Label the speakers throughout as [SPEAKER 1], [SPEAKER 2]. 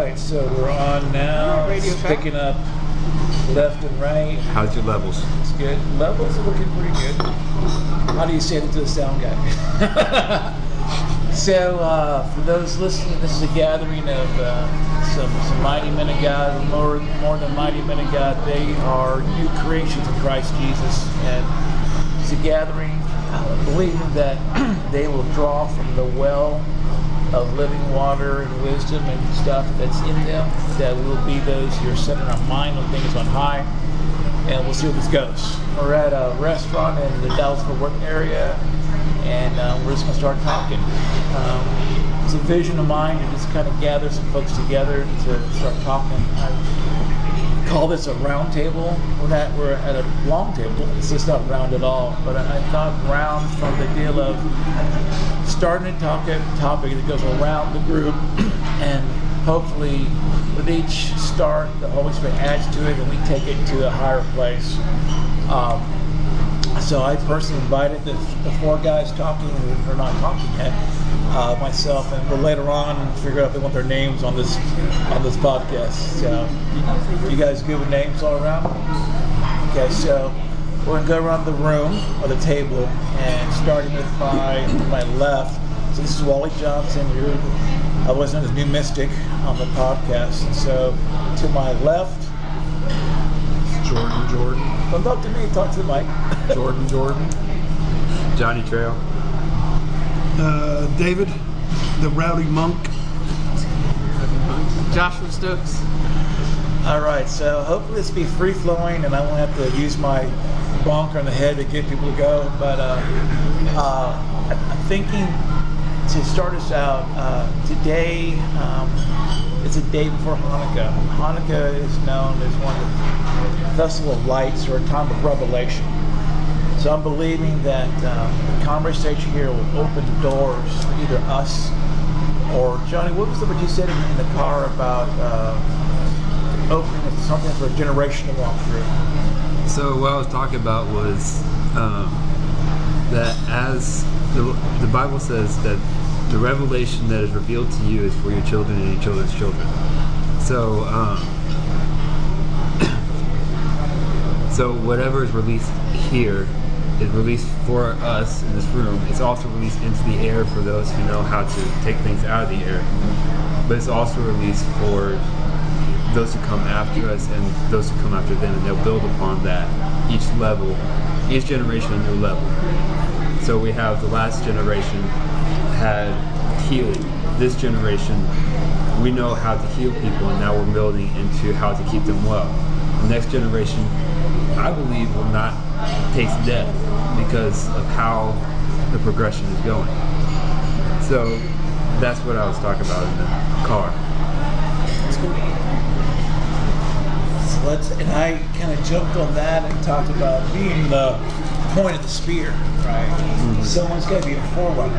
[SPEAKER 1] right, so we're on now.
[SPEAKER 2] Radio
[SPEAKER 1] It's
[SPEAKER 2] check.
[SPEAKER 1] picking up left and right.
[SPEAKER 3] How's your levels?
[SPEAKER 1] It's good. Levels are looking pretty good. How do you say that to the sound guy? So, for those listening, this is a gathering of some mighty men of God, more than mighty men of God. They are new creations in Christ Jesus, and it's a gathering believing that they will draw from the well of living water and wisdom and stuff that's in them, that we'll be those who are setting our mind on things on high, and we'll see where this goes. We're at a restaurant in the Dallas-Fort Worth area, and we're just going to start talking. It's a vision of mine to just kind of gather some folks together to start talking. I call this a round table. We're at a long table. It's just not round at all. But I thought round from the deal of starting a topic that goes around the group, and hopefully with each start, the Holy Spirit adds to it, and we take it to a higher place. So I personally invited the four guys talking who are not talking yet, myself, and we'll later on figure out if they want their names on this podcast. So you guys good with names all around? Okay, so we're gonna go around the room or the table, and starting with my left. So this is Wally Johnson. You're otherwise known as New Mystic on the podcast. And so to my left,
[SPEAKER 3] Jordan.
[SPEAKER 1] don't talk to me, talk to the mic.
[SPEAKER 3] Jordan. Johnny Trail.
[SPEAKER 4] David, the Rowdy Monk.
[SPEAKER 2] Joshua Stokes.
[SPEAKER 1] All right, so hopefully this will be free flowing, and I won't have to use my bonker on the head to get people to go. But I'm thinking to start us out today. It's a day before Hanukkah. Hanukkah is known as one of the Festival of Lights, or a time of revelation. So I'm believing that the conversation here will open doors for either us or Johnny. What was what you said in the car about opening something for a generation to walk through?
[SPEAKER 3] So what I was talking about was that as the Bible says that the revelation that is revealed to you is for your children and your children's children. So so whatever is released here is released for us in this room. It's also released into the air for those who know how to take things out of the air. But it's also released for those who come after us and those who come after them, and they'll build upon that. Each generation a new level. So we have the last generation had healing. This generation, we know how to heal people, and now we're building into how to keep them well. The next generation, I believe, will not taste death because of how the progression is going. So that's what I was talking about in the car.
[SPEAKER 1] That's cool. So and I kind of jumped on that and talked about being the point of the spear, right? Mm-hmm. Someone's got to be a forerunner.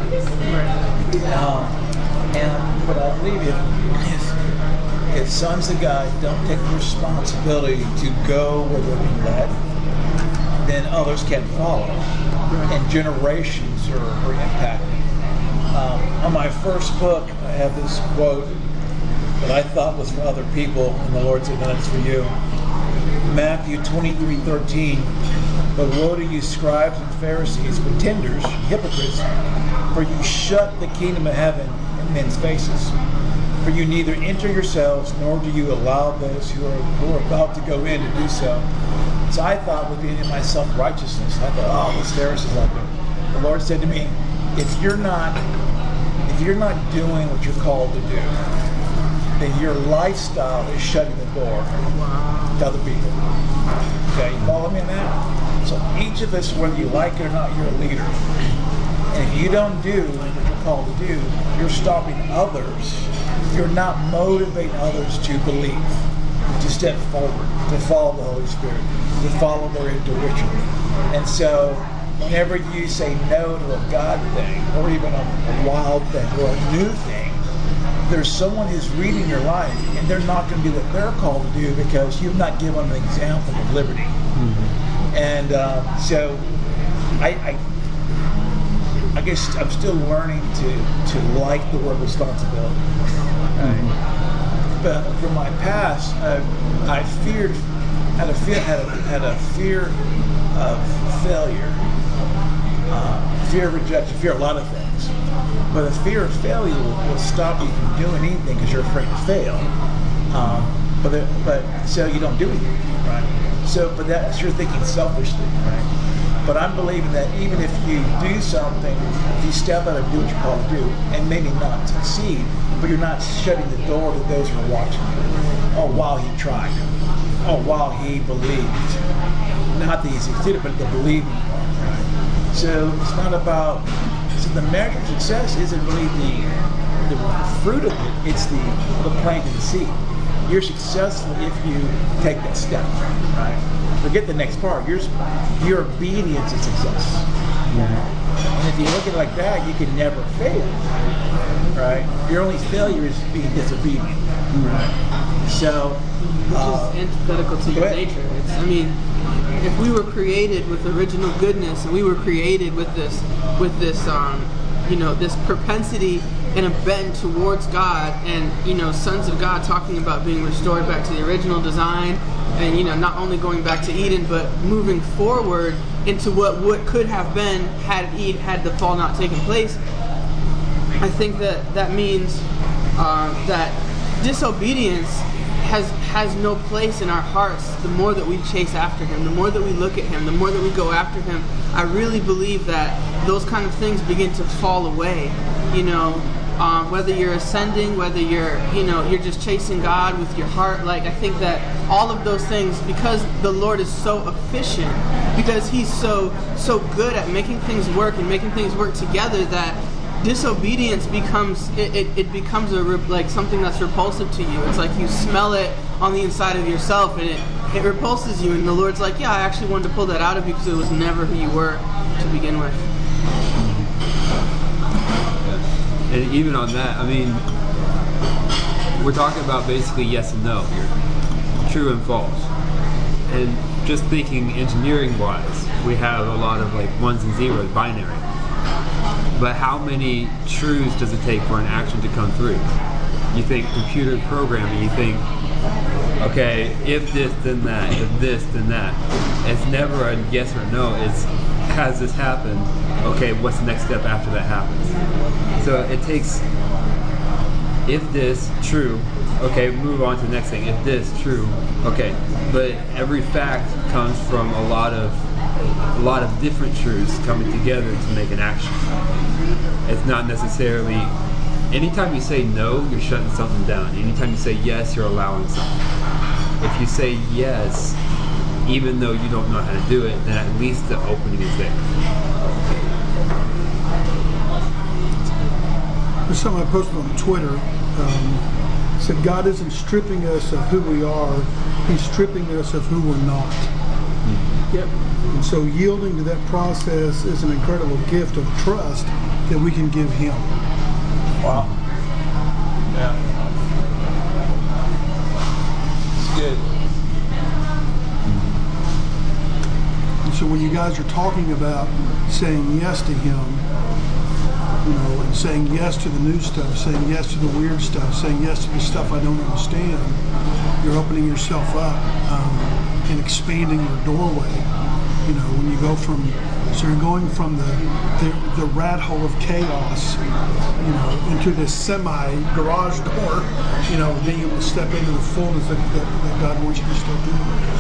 [SPEAKER 1] And what I believe if sons of God don't take the responsibility to go where they're being led, then others can follow, and generations are impacted. On my first book, I have this quote that I thought was for other people, and the Lord said, no, it's for you. Matthew 23:13. But woe to you, scribes and Pharisees, pretenders, hypocrites, for you shut the kingdom of heaven in men's faces. For you neither enter yourselves, nor do you allow those who are about to go in to do so. So I thought, with being in my self-righteousness, I thought, oh, those Pharisees out there. The Lord said to me, if you're not doing what you're called to do, then your lifestyle is shutting the door to other people. Okay, you follow me on that? So each of us, whether you like it or not, you're a leader. And if you don't do what you're called to do, you're stopping others. You're not motivating others to believe, to step forward, to follow the Holy Spirit, to follow their intuition. And so whenever you say no to a God thing, or even a wild thing, or a new thing, there's someone who's reading your life, and they're not going to do what they're called to do because you've not given them an example of liberty. Mm-hmm. And so I guess I'm still learning to like the word responsibility. Right? Mm-hmm. But my past, I had a fear of failure, fear of rejection, fear of a lot of things. But the fear of failure will stop you from doing anything because you're afraid to fail. But so you don't do anything, right? So, but that's you're thinking selfishly, right? But I'm believing that even if you do something, if you step out and do what you're called to do, and maybe not succeed, but you're not shutting the door to those who are watching you. Oh, while he tried. Oh, while he believed. Not that he succeeded, but the believing part, right? So it's not about. So the measure of success isn't really the fruit of it. It's the planting the seed. You're successful if you take that step, right? Forget the next part. Your obedience is success. And if you look at it like that, you can never fail, right? Your only failure is being disobedient, right? So,
[SPEAKER 2] which is antithetical to your nature. If we were created with original goodness, and we were created with this, this propensity and a bent towards God, and sons of God talking about being restored back to the original design, and not only going back to Eden, but moving forward into what could have been had the fall not taken place. I think that means that disobedience has no place in our hearts. The more that we chase after Him, the more that we look at Him, the more that we go after Him, I really believe that those kind of things begin to fall away. Whether you're ascending, whether you're just chasing God with your heart, I think that all of those things, because the Lord is so efficient, because He's so good at making things work and making things work together, that disobedience becomes something that's repulsive to you. It's like you smell it on the inside of yourself, and it repulses you. And the Lord's like, yeah, I actually wanted to pull that out of you because it was never who you were to begin with.
[SPEAKER 3] And even on that, we're talking about basically yes and no here, true and false. And just thinking engineering-wise, we have a lot of ones and zeros, binary. But how many truths does it take for an action to come through? You think computer programming, you think, okay, if this, then that, if this, then that. It's never a yes or no, it's has this happened? Okay, what's the next step after that happens? So it takes, if this, true, okay, move on to the next thing. If this, true, okay. But every fact comes from a lot of different truths coming together to make an action. It's not necessarily, anytime you say no, you're shutting something down. Anytime you say yes, you're allowing something. If you say yes, even though you don't know how to do it, then at least the opening is there.
[SPEAKER 4] There's something I posted on Twitter. Said God isn't stripping us of who we are, He's stripping us of who we're not.
[SPEAKER 2] Yep.
[SPEAKER 4] And so yielding to that process is an incredible gift of trust that we can give Him.
[SPEAKER 1] Wow. Yeah. It's good.
[SPEAKER 4] And so when you guys are talking about saying yes to Him, and saying yes to the new stuff, saying yes to the weird stuff, saying yes to the stuff I don't understand, you're opening yourself up and expanding your doorway. When you go from, so you're going from the rat hole of chaos, into this semi-garage door, being able to step into the fullness that God wants you to step into.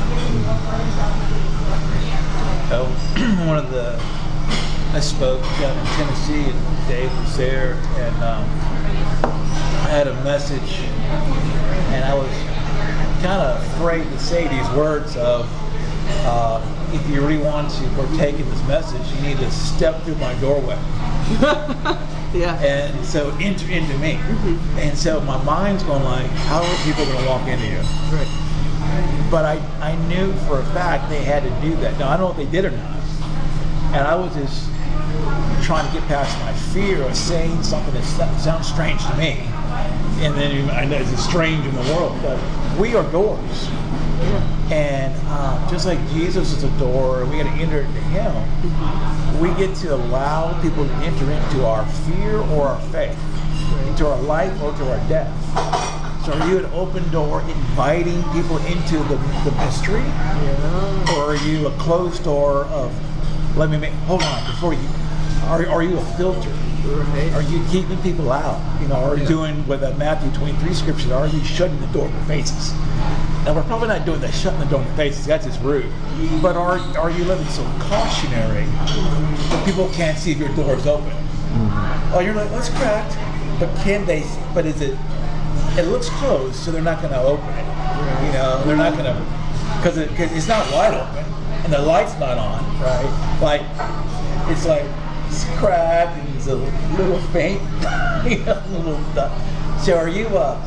[SPEAKER 1] I spoke down in Tennessee, and Dave was there, and I had a message, and I was kind of afraid to say these words of, if you really want to partake in this message, you need to step through my doorway.
[SPEAKER 2] Yeah.
[SPEAKER 1] And so enter into me. Mm-hmm. And so my mind's going how are people going to walk into you?
[SPEAKER 2] Right.
[SPEAKER 1] But I knew for a fact they had to do that. Now, I don't know if they did or not. And I was just trying to get past my fear of saying something that sounds strange to me. And then I know it's strange in the world, but we are doors. And just like Jesus is a door, we got to enter into Him. We get to allow people to enter into our fear or our faith, into our life or to our death. So are you an open door inviting people into the mystery?
[SPEAKER 2] Yeah.
[SPEAKER 1] Or are you a closed door of, hold on, before you, are you a filter?
[SPEAKER 2] Right.
[SPEAKER 1] Are you keeping people out? You know, or doing with that Matthew 23 scripture, are you shutting the door in their faces? Now, we're probably not doing that, shutting the door in their faces. That's just rude. But are you living so cautionary that people can't see if your door is open? Oh, you're like, well, it's cracked. But is it, it looks closed, so they're not going to open it. You know, they're not going to, because it's not wide open, and the light's not on, right? Like, it's cracked, and it's a little faint, you know, a little stuff. So are you a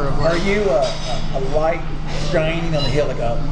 [SPEAKER 1] light shining on the hill, like a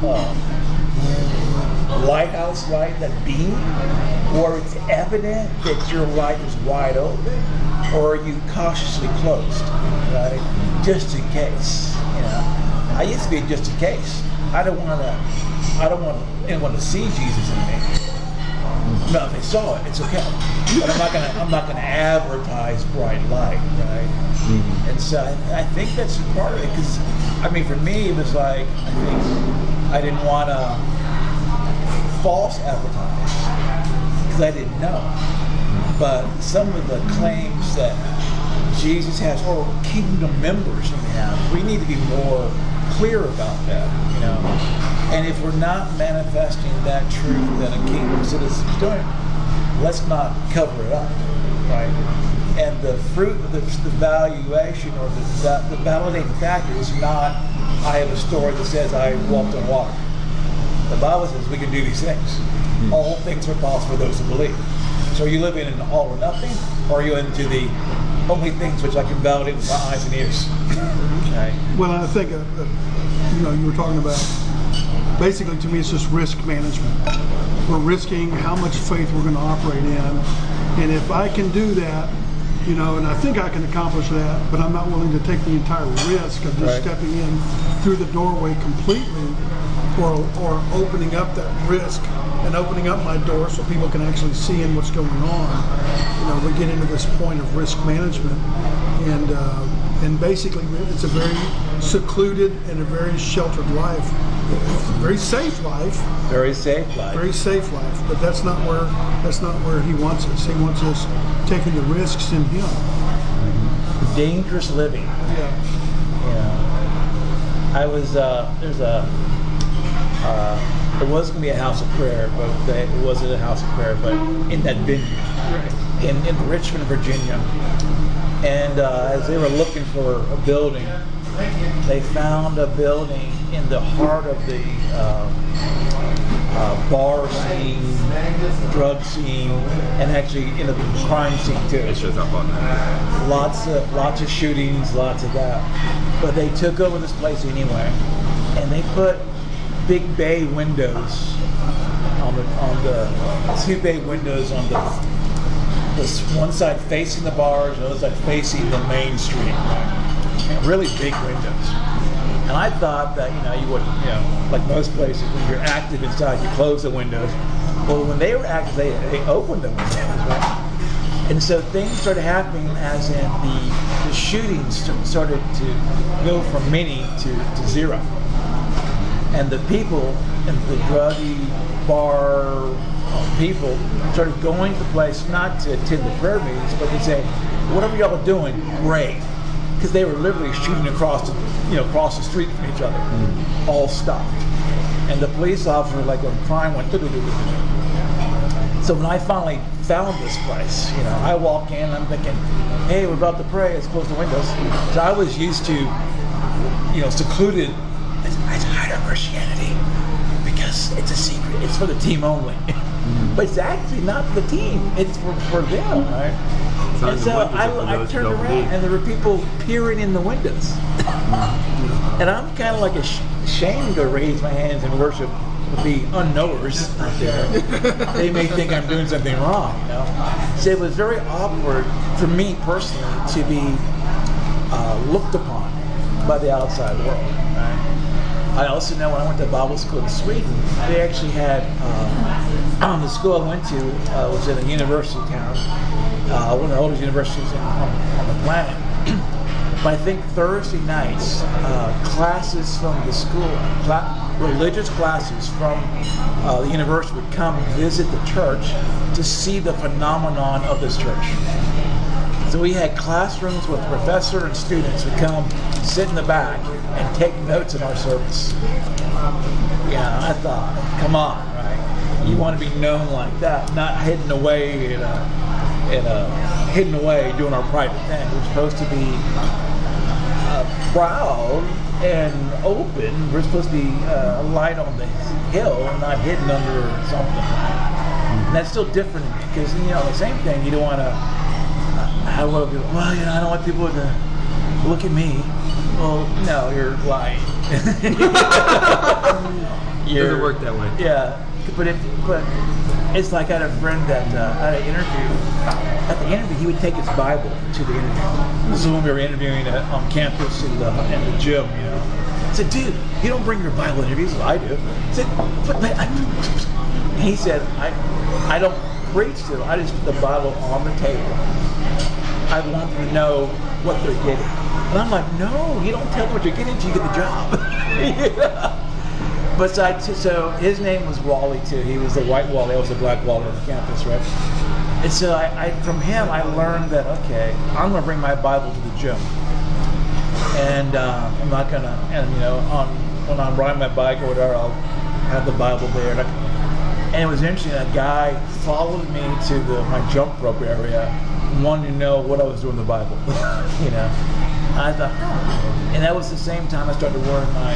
[SPEAKER 1] lighthouse light, that beam? Or it's evident that your light is wide open? Or are you cautiously closed, right? Just in case, you know. I used to be just in case. I don't want anyone to see Jesus in me. No, if they saw it, it's okay. But I'm not gonna advertise bright light, right? Mm-hmm. And so I think that's part of it, because I mean, for me, it was like, I think I didn't want to false advertise because I didn't know. But some of the claims that Jesus has, or kingdom members have, we need to be more clear about that, you know. And if we're not manifesting that truth that a kingdom citizen is doing, let's not cover it up, right? And the fruit of the valuation, or the validating factor is not, I have a story that says I walked on water. The Bible says we can do these things. All things are possible for those who believe. So are you living in all or nothing, or are you into the only things which I can validate with my eyes and ears? Okay.
[SPEAKER 4] Well, I think, you know, you were talking about, basically to me it's just risk management. We're risking how much faith we're going to operate in. And if I can do that, you know, and I think I can accomplish that, but I'm not willing to take the entire risk of just stepping in through the doorway completely, or opening up that risk and opening up my door so people can actually see in what's going on. You know, we get into this point of risk management, and basically it's a very secluded and a very sheltered life, very safe life.
[SPEAKER 1] Very safe life.
[SPEAKER 4] Very safe life, but that's not where he wants us. He wants us taking the risks in him.
[SPEAKER 1] Dangerous living.
[SPEAKER 4] Yeah.
[SPEAKER 1] I was there was going to be a house of prayer, but it wasn't a house of prayer, but in that vineyard, in Richmond, Virginia. And as they were looking for a building, they found a building in the heart of the bar scene, drug scene, and actually in the crime scene too.
[SPEAKER 3] It shows up on that.
[SPEAKER 1] Lots of shootings, lots of that. But they took over this place anyway, and they put big bay windows on the 2 bay windows on this one side facing the bars, the other side facing the main street. And really big windows. And I thought that, you would, like most places, when you're active inside, you close the windows. Well, when they were active, they opened the windows, right? And so things started happening, as in the shootings started to go from many to zero. And the people and the druggy bar people started going to the place not to attend the prayer meetings, but to say, whatever y'all are doing, great. Because they were literally shooting across the street from each other. All stopped. And the police officer, like when crime went, so when I finally found this place, I walk in, I'm thinking, hey, we're about to pray, let's close the windows. So I was used to, secluded. It's higher Christianity because it's a secret. It's for the team only. But it's actually not for the team. It's for them, right? And so I turned around and there were people peering in the windows. And I'm kind of like ashamed to raise my hands and worship the unknowers out there. They may think I'm doing something wrong, So it was very awkward for me personally to be looked upon by the outside world, right? I also know when I went to Bible school in Sweden, they actually had, the school I went to was in a university town, one of the oldest universities on the planet. But I think Thursday nights, classes from the school, religious classes from the university would come visit the church to see the phenomenon of this church. So we had classrooms with professor and students who come sit in the back and take notes in our service. Yeah, I thought, come on, right? You want to be known like that, not hidden away hidden away doing our private thing. We're supposed to be proud and open. We're supposed to be a light on the hill, not hidden under something. And that's still different because the same thing. You don't want to. I don't want people to look at me. Well, no, you're lying.
[SPEAKER 3] It doesn't work that way.
[SPEAKER 1] Yeah, but it's like I had a friend that I had an interview. At the interview, he would take his Bible to the interview. This is when we were interviewing on campus in the gym. I said, "Dude, you don't bring your Bible interviews." Well, I do. I said, he said, "I don't preach to them. I just put the Bible on the table. I want them to know what they're getting." And I'm like, "No, you don't tell them what you're getting until you get the job." But so his name was Wally too. He was the white Wally. I was the black Wally on the campus, right? And so from him I learned that I'm gonna bring my Bible to the gym, and I'm not gonna. And when I'm riding my bike or whatever, I'll have the Bible there. And it was interesting. A guy followed me to my jump rope area, wanting to know what I was doing with the Bible. I thought, and that was the same time I started wearing my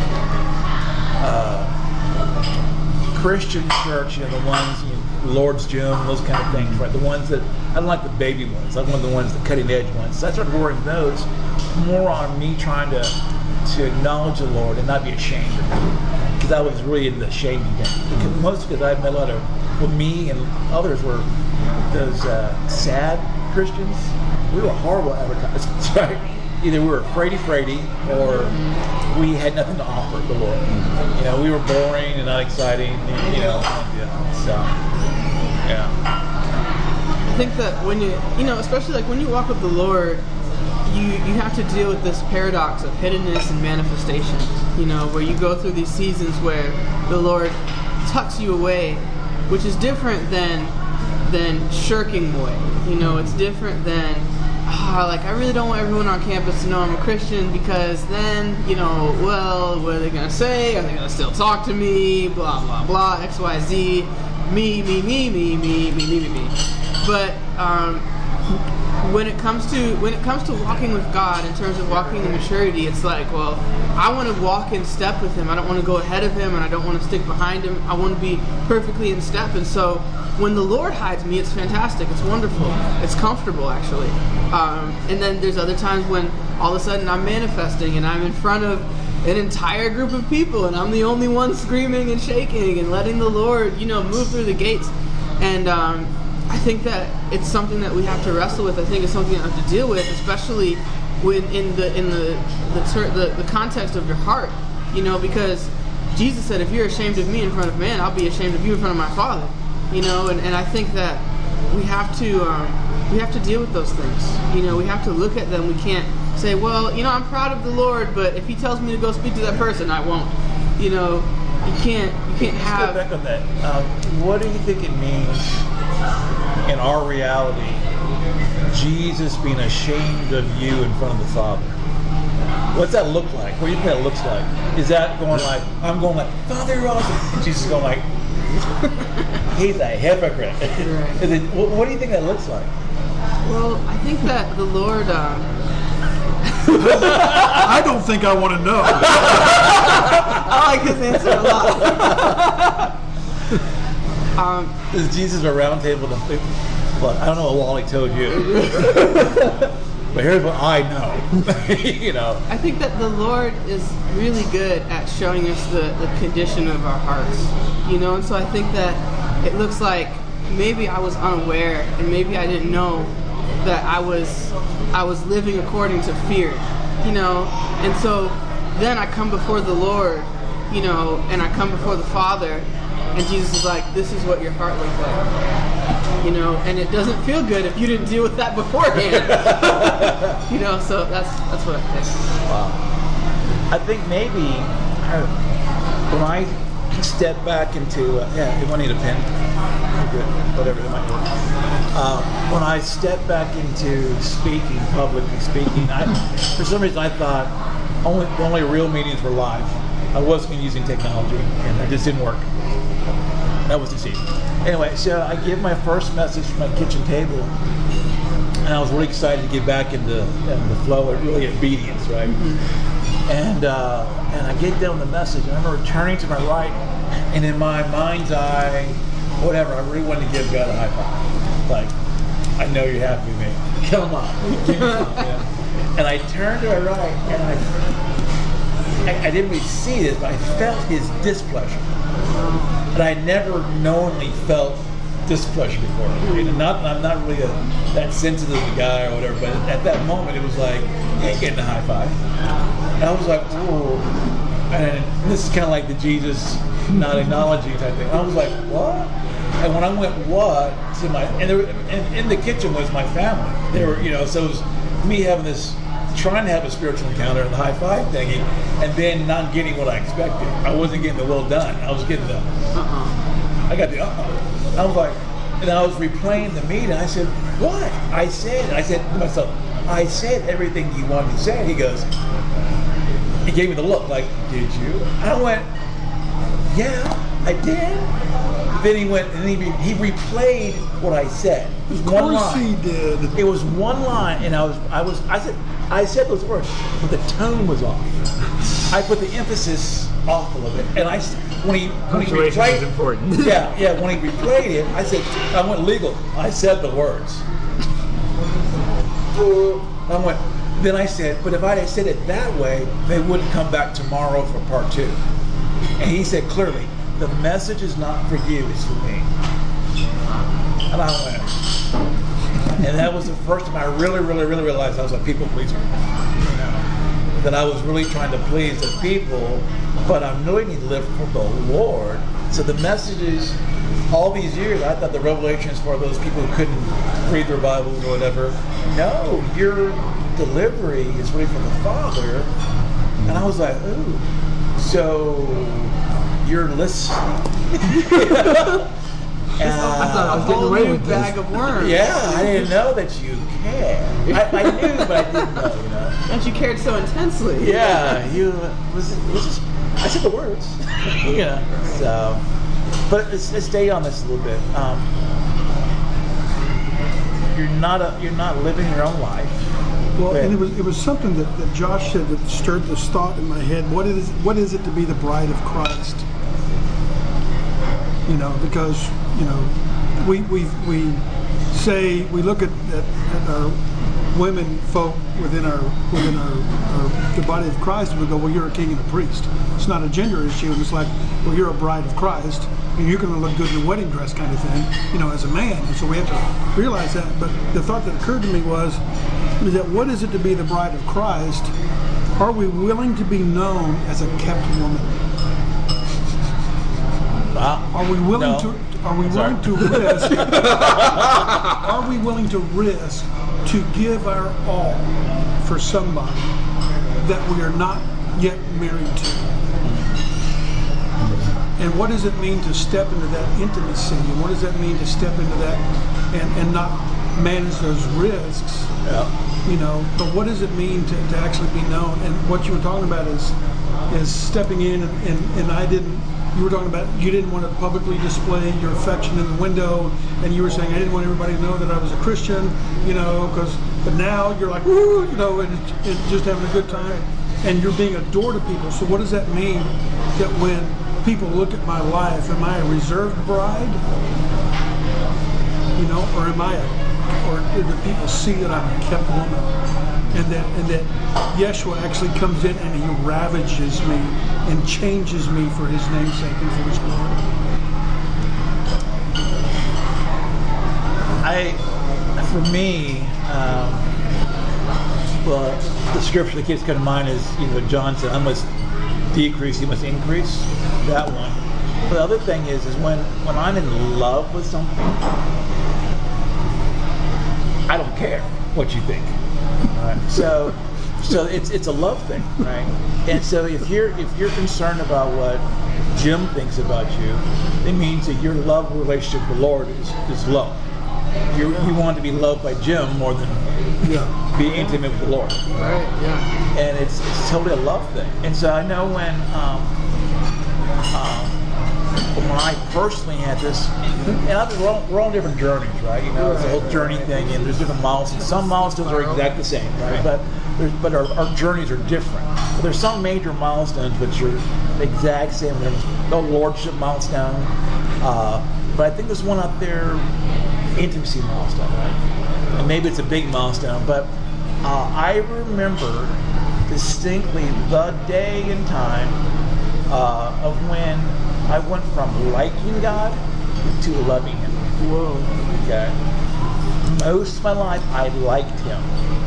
[SPEAKER 1] Christian church, the ones, Lord's Gym, those kind of things, right? The ones that, I don't like the baby ones. I want the ones, the cutting edge ones. So I started wearing those more on me trying to acknowledge the Lord and not be ashamed of it. Because I was really in the shaming thing. Because I met a lot of, me and others were those sad Christians. We were horrible advertisers, right? Either we were fraidy, or we had nothing to offer the Lord. We were boring and not exciting. So, yeah.
[SPEAKER 2] I think that when especially like when you walk with the Lord, you have to deal with this paradox of hiddenness and manifestation. Where you go through these seasons where the Lord tucks you away, which is different than shirking away. It's different than I really don't want everyone on campus to know I'm a Christian because then, what are they going to say? Are they going to still talk to me? Blah, blah, blah, X, Y, Z, me. But when it comes to walking with God, in terms of walking in maturity, it's like, well, I want to walk in step with Him. I don't want to go ahead of Him, and I don't want to stick behind Him. I want to be perfectly in step. And so when the Lord hides me, it's fantastic. It's wonderful. It's comfortable, actually. And then there's other times when all of a sudden I'm manifesting and I'm in front of an entire group of people and I'm the only one screaming and shaking and letting the Lord, move through the gates. And I think that it's something that we have to wrestle with. I think it's something that we have to deal with, especially when in the context of your heart, because Jesus said, if you're ashamed of me in front of man, I'll be ashamed of you in front of my Father. And I think that we have to deal with those things. We have to look at them. We can't say, well, I'm proud of the Lord, but if He tells me to go speak to that person, I won't. You can't have.
[SPEAKER 1] Let's go back on that. What do you think it means in our reality, Jesus being ashamed of you in front of the Father? What's that look like? What do you think that looks like? Is that going like, I'm going like, Father, you're awesome. And Jesus is going like, he's a hypocrite. Right. What do you think that looks like?
[SPEAKER 2] Well, I think that the Lord...
[SPEAKER 4] I don't think I want to know.
[SPEAKER 2] I like his answer a lot.
[SPEAKER 1] Is Jesus a round table? Look, I don't know what Wally told you. But here's what I know.
[SPEAKER 2] I think that the Lord is really good at showing us the condition of our hearts. And so I think that it looks like maybe I was unaware and maybe I didn't know that I was living according to fear. And so then I come before the Lord, and I come before the Father, And Jesus is like, this is what your heart looks like. You know, and it doesn't feel good if you didn't deal with that beforehand. You know, so that's what I think.
[SPEAKER 1] Wow. I think maybe when I step back into you want to need a pen? Good. Whatever it might work. When I step back into speaking, publicly speaking, for some reason I thought the only real meetings were live. I wasn't using technology, and it just didn't work. That was deceiving. Anyway, so I give my first message from my kitchen table, and I was really excited to get back in the flow of really obedience, right? Mm-hmm. And I get down the message, and I remember turning to my right, and in my mind's eye, whatever, I really wanted to give God a high five. Like, I know you're happy with me. Come on, give me something. You know? And I turned to my right, and I didn't really see this, but I felt his displeasure. And I never knowingly felt displeasure before. I'm not really that sensitive guy or whatever, but at that moment it was like, you ain't getting a high five. And I was like, whoa. And this is kind of like the Jesus not acknowledging type thing. I was like, what? And when I went, what? To my, and in the kitchen was my family. They were, you know, so it was me having this, trying to have a spiritual encounter and the high five thingy, and then not getting what I expected. I wasn't getting the well done. I was getting the, I got the, I was like, and I was replaying the meeting. I said, what? I said to myself, I said everything you wanted to say. He goes, he gave me the look like, did you? I went, yeah, I did. Then he went and he replayed what I said. It was one line.
[SPEAKER 4] Of course he did.
[SPEAKER 1] It was one line, and I said those words, but the tone was off. I put the emphasis off a little bit, and when he replayed
[SPEAKER 3] is important.
[SPEAKER 1] yeah, when he replayed it, I said, I went legal. I said the words. Then I said, but if I had said it that way, they wouldn't come back tomorrow for part 2. And he said clearly, the message is not for you, it's for me. And I went, and that was the first time I really realized I was a people pleaser. You know, that I was really trying to please the people, but I really need to live for the Lord. So the message is, all these years, I thought the revelation is for those people who couldn't read their Bibles or whatever. No, your delivery is really from the Father. And I was like, ooh, so you're listening.
[SPEAKER 2] I thought I was getting away with bag of worms.
[SPEAKER 1] Yeah, I didn't know that you cared. I knew, but I didn't know, you know.
[SPEAKER 2] And you cared so intensely.
[SPEAKER 1] Yeah, was just, I said the words. Yeah. So, but let's stay on this a little bit. You're not living your own life.
[SPEAKER 4] Well, and it was something that Josh said that stirred this thought in my head. What is it to be the bride of Christ? You know, because you know, we say we look at our women folk within the body of Christ, and we go, well, you're a king and a priest. It's not a gender issue, and it's like, well, you're a bride of Christ, and you're going to look good in a wedding dress, kind of thing, you know, as a man. And so we have to realize that. But the thought that occurred to me was that what is it to be the bride of Christ? Are we willing to be known as a kept woman? Are we willing to? Are we willing to risk? Are we willing to risk to give our all for somebody that we are not yet married to? And what does it mean to step into that intimacy? And what does that mean to step into that and not manage those risks? Yeah. You know, but what does it mean to actually be known? And what you were talking about is stepping in and I didn't. You were talking about you didn't want to publicly display your affection in the window, and you were saying I didn't want everybody to know that I was a Christian, you know, but now you're like, woo, you know, and just having a good time, and you're being adored of people. So what does that mean that when people look at my life, am I a reserved bride, you know, or or do people see that I'm a kept woman? And that Yeshua actually comes in and he ravages me and changes me for his name's sake and for his glory.
[SPEAKER 1] For me, well, the scripture that keeps coming to mind is, you know, John said, I must decrease, he must increase. That one. But the other thing is when I'm in love with something, I don't care what you think. Right? So it's a love thing, right? And so if you're concerned about what Jim thinks about you, it means that your love relationship with the Lord is low. You want to be loved by Jim more than be intimate with the Lord.
[SPEAKER 2] Right. Yeah.
[SPEAKER 1] And it's totally a love thing. And so I know when I personally had this, and we're on different journeys, right? You know, it's a whole journey thing, and there's different milestones. Some milestones are exactly the same, right? But our journeys are different. But there's some major milestones which are the exact same. There's no lordship milestone, but I think there's one out there, intimacy milestone, right? And maybe it's a big milestone, but I remember distinctly the day and time of when I went from liking God to loving Him.
[SPEAKER 2] Whoa.
[SPEAKER 1] Okay. Most of my life, I liked Him.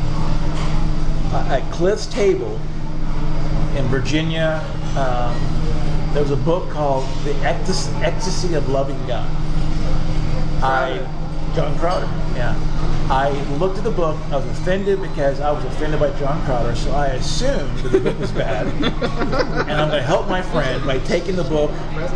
[SPEAKER 1] At Cliff's Table in Virginia, there was a book called The Ecstasy of Loving God. John Crowder. Yeah. I looked at the book. I was offended because I was offended by John Crowder, so I assumed that the book was bad. And I'm going to help my friend by taking the book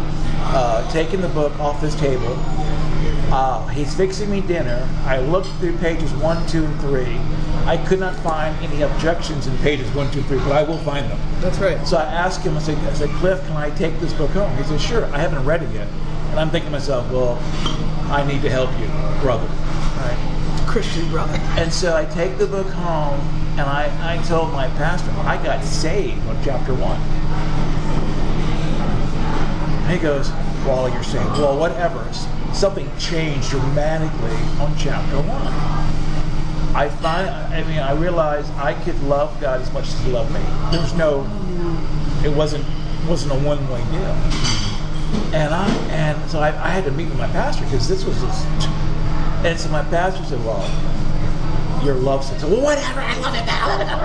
[SPEAKER 1] off his table. He's fixing me dinner. I looked through pages 1, 2, and 3. I could not find any objections in pages 1, 2, 3, but I will find them.
[SPEAKER 2] That's right.
[SPEAKER 1] So I asked him, I said, Cliff, can I take this book home? He said, sure. I haven't read it yet. And I'm thinking to myself, well, I need to help you, brother. Right?
[SPEAKER 2] Christian brother.
[SPEAKER 1] And so I take the book home, and I told my pastor, I got saved on chapter 1. And he goes, well, you're saved. Well, whatever. Something changed dramatically on chapter 1. I realized I could love God as much as He loved me. It wasn't a one-way deal. And so I had to meet with my pastor because this was just. And so my pastor said, "Well, your love said, well, whatever. I love it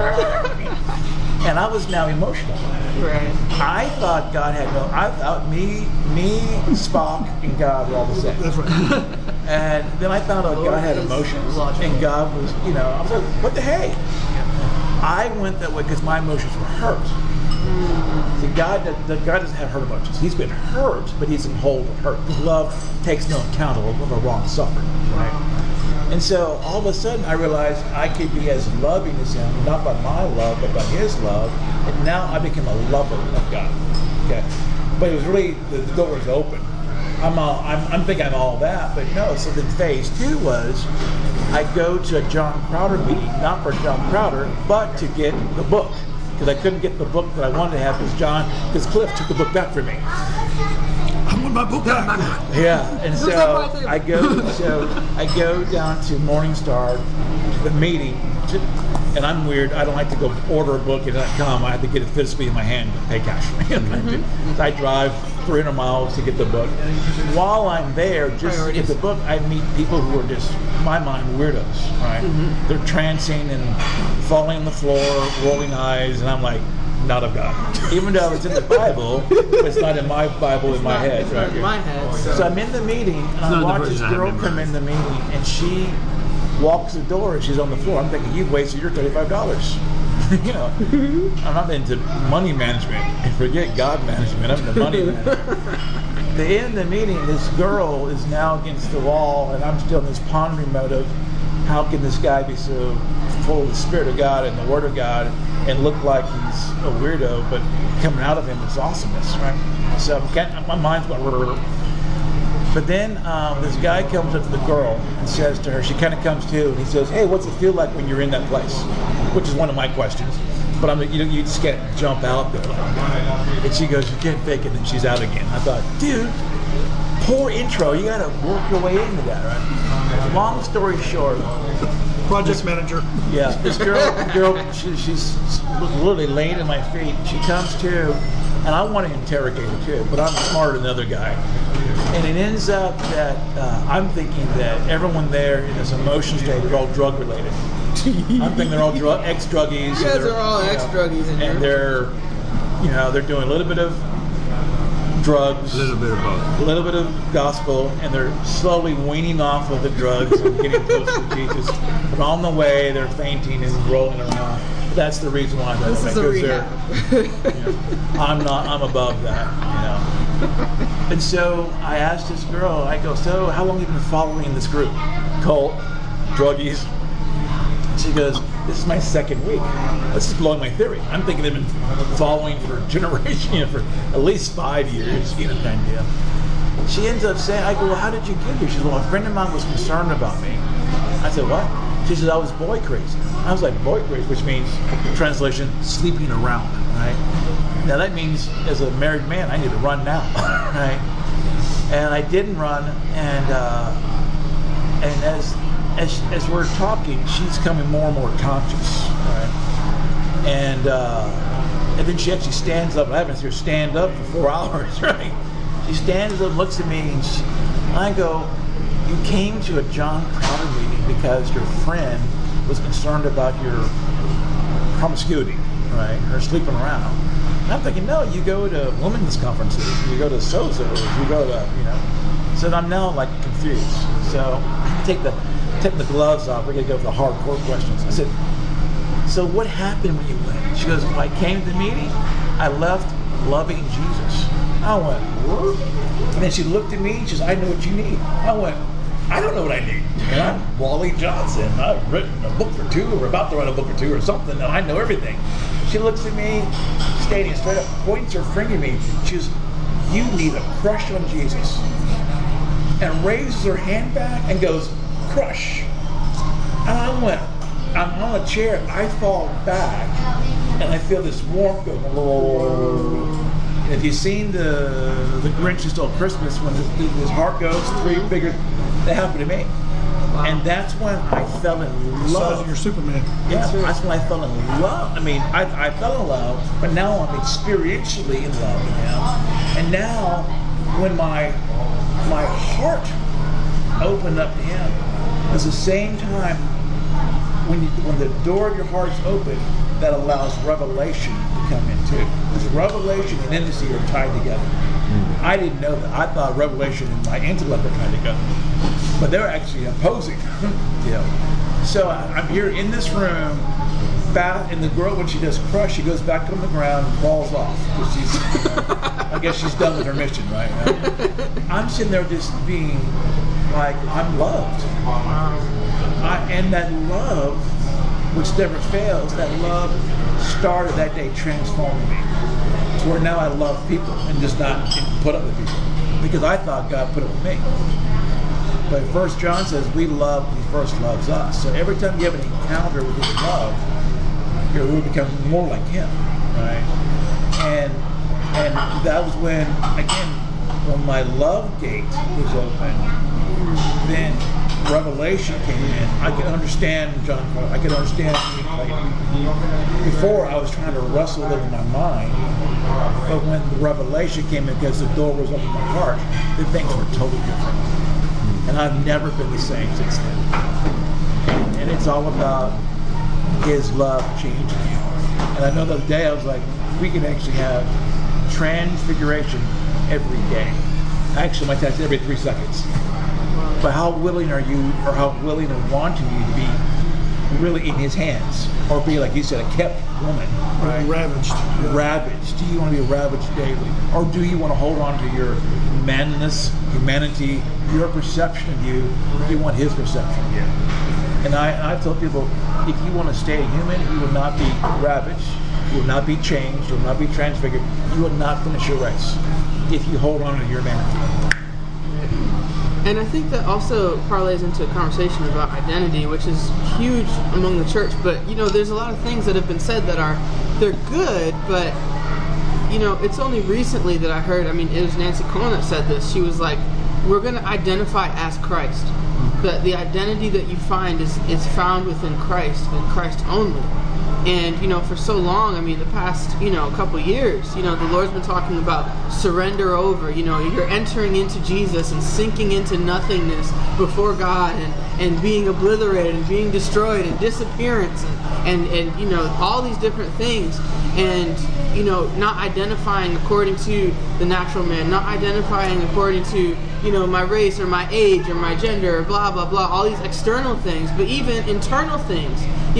[SPEAKER 1] now." And I was now emotional.
[SPEAKER 2] Right.
[SPEAKER 1] I thought God had no. I thought me, Spock, and God were all the same.
[SPEAKER 4] That's right.
[SPEAKER 1] And then I found out God had emotions, and God was, I was like, what the hey? I went that way because my emotions were hurt. See, God doesn't have hurt emotions. He's been hurt, but He doesn't hold the hurt. His love takes no account of a wrong suffered. Right? And so all of a sudden I realized I could be as loving as Him, not by my love, but by His love. And now I became a lover of God. Okay, but it was really the door was open. I'm thinking I'm all that, but no. So then phase 2 was I go to a John Crowder meeting, not for John Crowder, but to get the book. Because I couldn't get the book that I wanted to have because Cliff took the book back from me.
[SPEAKER 4] I want my book back.
[SPEAKER 1] Yeah, and so I go down to Morningstar, the meeting, and I'm weird. I don't like to go order a book and not come. I have to get it physically in my hand and pay cash for it. I drive 300 miles to get the book. And while I'm there, just to get the book, I meet people who are just, in my mind, weirdos. Right? They're trancing and falling on the floor, rolling eyes, and I'm like, not of God. Even though it's in the Bible, it's not in my Bible in my head.
[SPEAKER 2] It's not in my head.
[SPEAKER 1] So I'm in the meeting, and I watch this girl come in the meeting, and she walks the door, and she's on the floor. I'm thinking, you've wasted your $35. I'm not into money management. And forget God management. I'm into money management. At the end of the meeting, this girl is now against the wall, and I'm still in this pondering mode of how can this guy be so full of the Spirit of God and the Word of God and look like he's a weirdo, but coming out of him is awesomeness, right? So my mind's going. But then this guy comes up to the girl and says to her, she kind of comes to, and he says, hey, what's it feel like when you're in that place? Which is one of my questions. But you just can't jump out there. And she goes, you can't fake it, and she's out again. I thought, dude, poor intro. You got to work your way into that, right? Long story short.
[SPEAKER 4] Project manager.
[SPEAKER 1] Yeah, this girl, she's literally laying at my feet. She comes to, and I want to interrogate her too, but I'm smarter than the other guy. And it ends up that I'm thinking that everyone there in this emotion state is all drug related. I'm thinking they're all ex-druggies.
[SPEAKER 2] You guys are all ex-druggies in here.
[SPEAKER 1] And they're doing a little bit of drugs,
[SPEAKER 3] A little bit of both.
[SPEAKER 1] a little bit of gospel, and they're slowly weaning off of the drugs and getting closer to Jesus. But on the way, they're fainting and rolling around. That's the reason why they're
[SPEAKER 2] This is a rehab.
[SPEAKER 1] I'm above that, you know. And so I asked this girl, I go, so how long have you been following this group? Cult, druggies. And she goes, this is my second week. This is blowing my theory. I'm thinking they've been following for generations, you know, for at least 5 years, you know, kind of deal. She ends up saying, I go, well, how did you get here? She says, well, a friend of mine was concerned about me. I said, what? She says, I was boy crazy. I was like, boy crazy, which means, translation, sleeping around, right? Now that means, as a married man, I need to run now, right? And I didn't run, and as we're talking, she's coming more and more conscious, right? And then she actually stands up. I haven't seen her stand up for 4 hours, right? She stands up, looks at me, and I go, you came to a John Crowder meeting because your friend was concerned about your promiscuity, right? Her sleeping around. And I'm thinking, no, you go to women's conferences, you go to Sozo's, you go to, you know. So I'm now like confused. So take the gloves off. We're gonna go for the hardcore questions. I said, so what happened when you went? She goes, when I came to the meeting, I left loving Jesus. I went, what? And then she looked at me and she says, I know what you need. I went, I don't know what I need. And I'm Wally Johnson. I've written a book or two, or about to write a book or two or something, and I know everything. She looks at me, standing straight up, points her finger at me. She says, you need a crush on Jesus. And raises her hand back and goes, crush. And I went, I'm on a chair, I fall back, and I feel this warmth go, oh. And if you've seen the Grinch Who Stole Christmas, when his heart goes 3 fingers, that happened to me. Wow. And that's when I fell in love.
[SPEAKER 4] You're Superman.
[SPEAKER 1] Yeah, that's when I fell in love. I mean, I fell in love, but now I'm experientially in love with him. And now, when my heart opened up to him, it's the same time when the door of your heart is open, that allows revelation to come in too. Because revelation and intimacy are tied together. I didn't know that. I thought revelation and my intellect were tied together. But they're actually opposing. So I'm here in this room, and the girl, when she does crush, she goes back on the ground and falls off. Because I guess she's done with her mission, right? I'm sitting there just being like, I'm loved. And that love, which never fails, that love started that day transforming me. To where now I love people and just not put up with people. Because I thought God put up with me. But 1 John says we love who first loves us. So every time you have an encounter with his love, you will become more like him. Right? And that was when, again, when my love gate was open, then revelation came in. I could understand John Crowder. I could understand Jimmy Clayton. Before, I was trying to wrestle with it in my mind, but when the revelation came in, because the door was open in my heart, then things were totally different. And I've never been the same since then. And it's all about his love changing you. And I know the other day I was like, we can actually have transfiguration every day. Actually, my text every 3 seconds. But how willing are you, or how willing and wanting you to be really in his hands? Or be, like you said, a kept woman, right?
[SPEAKER 4] Ravaged. Yeah.
[SPEAKER 1] Ravaged. Do you want to be ravaged daily? Or do you want to hold on to your manness, humanity, your perception of you? Do you want his perception of you? And I tell people, if you want to stay human, you will not be ravaged, you will not be changed, you will not be transfigured, you will not finish your race if you hold on to your humanity.
[SPEAKER 2] And I think that also parlays into a conversation about identity, which is huge among the church. But, you know, there's a lot of things that have been said that they're good, but, you know, it's only recently that I heard, I mean, it was Nancy Cohen that said this. She was like, we're going to identify as Christ. That the identity that you find is found within Christ and Christ only. And, for so long, the past, couple years, the Lord's been talking about surrender over. You're entering into Jesus and sinking into nothingness before God and being obliterated and being destroyed and disappearance and all these different things. And, not identifying according to the natural man, not identifying according to, my race or my age or my gender or blah, blah, blah, all these external things, but even internal things,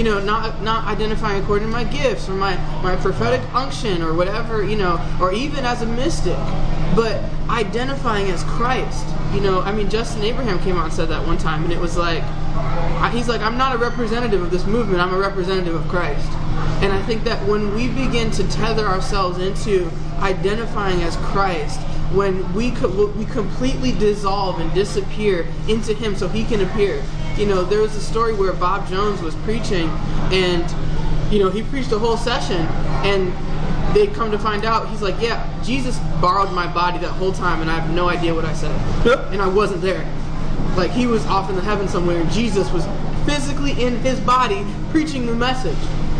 [SPEAKER 2] not identifying according to my gifts or my prophetic unction or whatever, or even as a mystic, but identifying as Christ. Justin Abraham came out and said that one time, and it was like, he's like, I'm not a representative of this movement, I'm a representative of Christ. And I think that when we begin to tether ourselves into identifying as Christ, when we completely dissolve and disappear into Him so He can appear. There was a story where Bob Jones was preaching, and he preached a whole session, and they come to find out, he's like, yeah, Jesus borrowed my body that whole time, and I have no idea what I said. And I wasn't there. Like, he was off in the heaven somewhere, and Jesus was physically in his body preaching the message.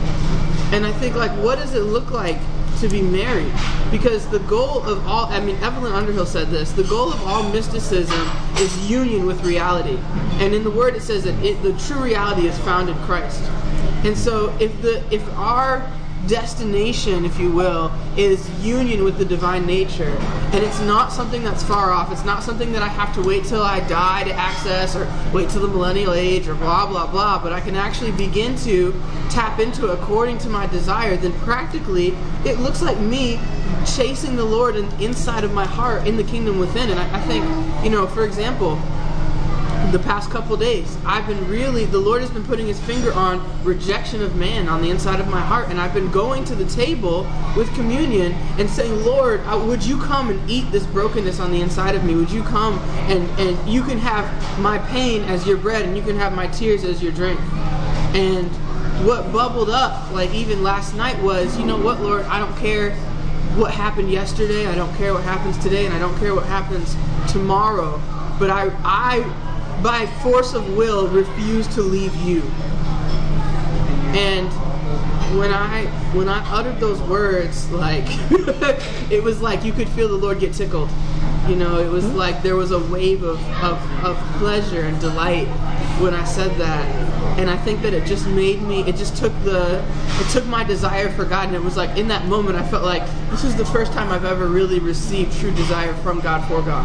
[SPEAKER 2] And I think, what does it look like to be married? Because the goal of all, Evelyn Underhill said this, the goal of all mysticism is union with reality. And in the Word it says that the true reality is found in Christ. And so if our destination, if you will, is union with the divine nature, and it's not something that's far off, it's not something that I have to wait till I die to access, or wait till the millennial age, or blah blah blah, but I can actually begin to tap into it according to my desire, then practically it looks like me chasing the Lord inside of my heart in the kingdom within. And I think, for example, the past couple days, the Lord has been putting His finger on rejection of man on the inside of my heart, and I've been going to the table with communion and saying, Lord, would you come and eat this brokenness on the inside of me? Would you come and you can have my pain as your bread, and you can have my tears as your drink? And what bubbled up, even last night, was, you know what, Lord, I don't care what happened yesterday, I don't care what happens today, and I don't care what happens tomorrow, but I by force of will, refuse to leave you. And when I uttered those words, it was like you could feel the Lord get tickled. It was like there was a wave of pleasure and delight when I said that. And I think that it just took my desire for God, and it was like in that moment I felt like this is the first time I've ever really received true desire from God for God.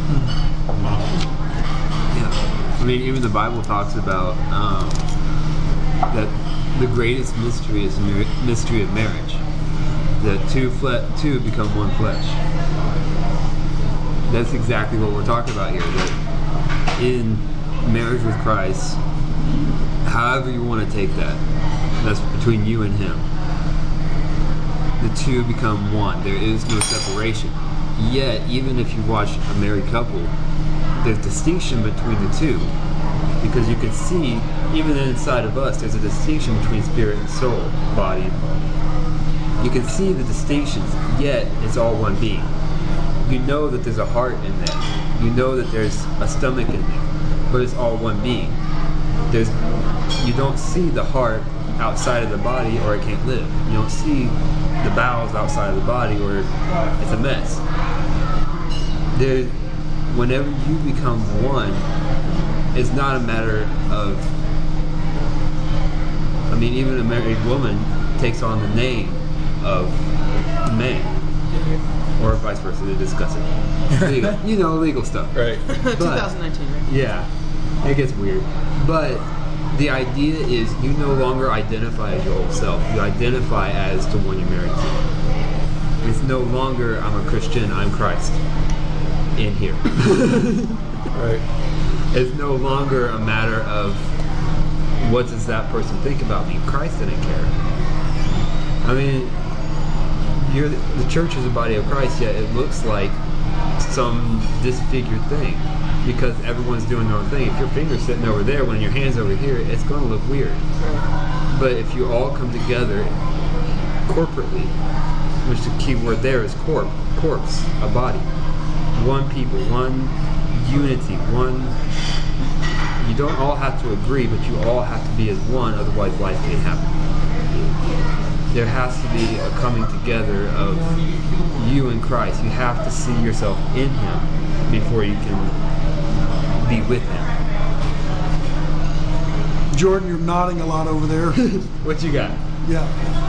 [SPEAKER 3] Even the Bible talks about that the greatest mystery is the mystery of marriage. That two become one flesh. That's exactly what we're talking about here. That in marriage with Christ, however you want to take that, that's between you and Him. The two become one. There is no separation. Yet, even if you watch a married couple, there's distinction between the two, because you can see, even inside of us, there's a distinction between spirit and soul, body. You can see the distinctions, yet it's all one being. You know that there's a heart in there. You know that there's a stomach in there, but it's all one being. You don't see the heart outside of the body, or it can't live. You don't see the bowels outside of the body, or it's a mess. Whenever you become one, it's not a matter of, even a married woman takes on the name of the man, or vice versa. They discuss it. Legal stuff.
[SPEAKER 1] Right.
[SPEAKER 2] 2019, right?
[SPEAKER 3] Yeah, it gets weird. But the idea is you no longer identify as your old self. You identify as the one you're married to. It's no longer, I'm a Christian, I'm Christ. In here. Right. It's no longer a matter of what does that person think about me. Christ didn't care. The church is a body of Christ, yet it looks like some disfigured thing because everyone's doing their own thing. If your finger's sitting over there when your hand's over here, it's going to look weird. But if you all come together corporately, which the key word there is corpse, a body. One people, one unity, you don't all have to agree, but you all have to be as one, otherwise life can't happen. there has to be a coming together of you and Christ. You have to see yourself in Him before you can be with Him.
[SPEAKER 4] Jordan, you're nodding a lot over there.
[SPEAKER 3] What you got?
[SPEAKER 4] Yeah.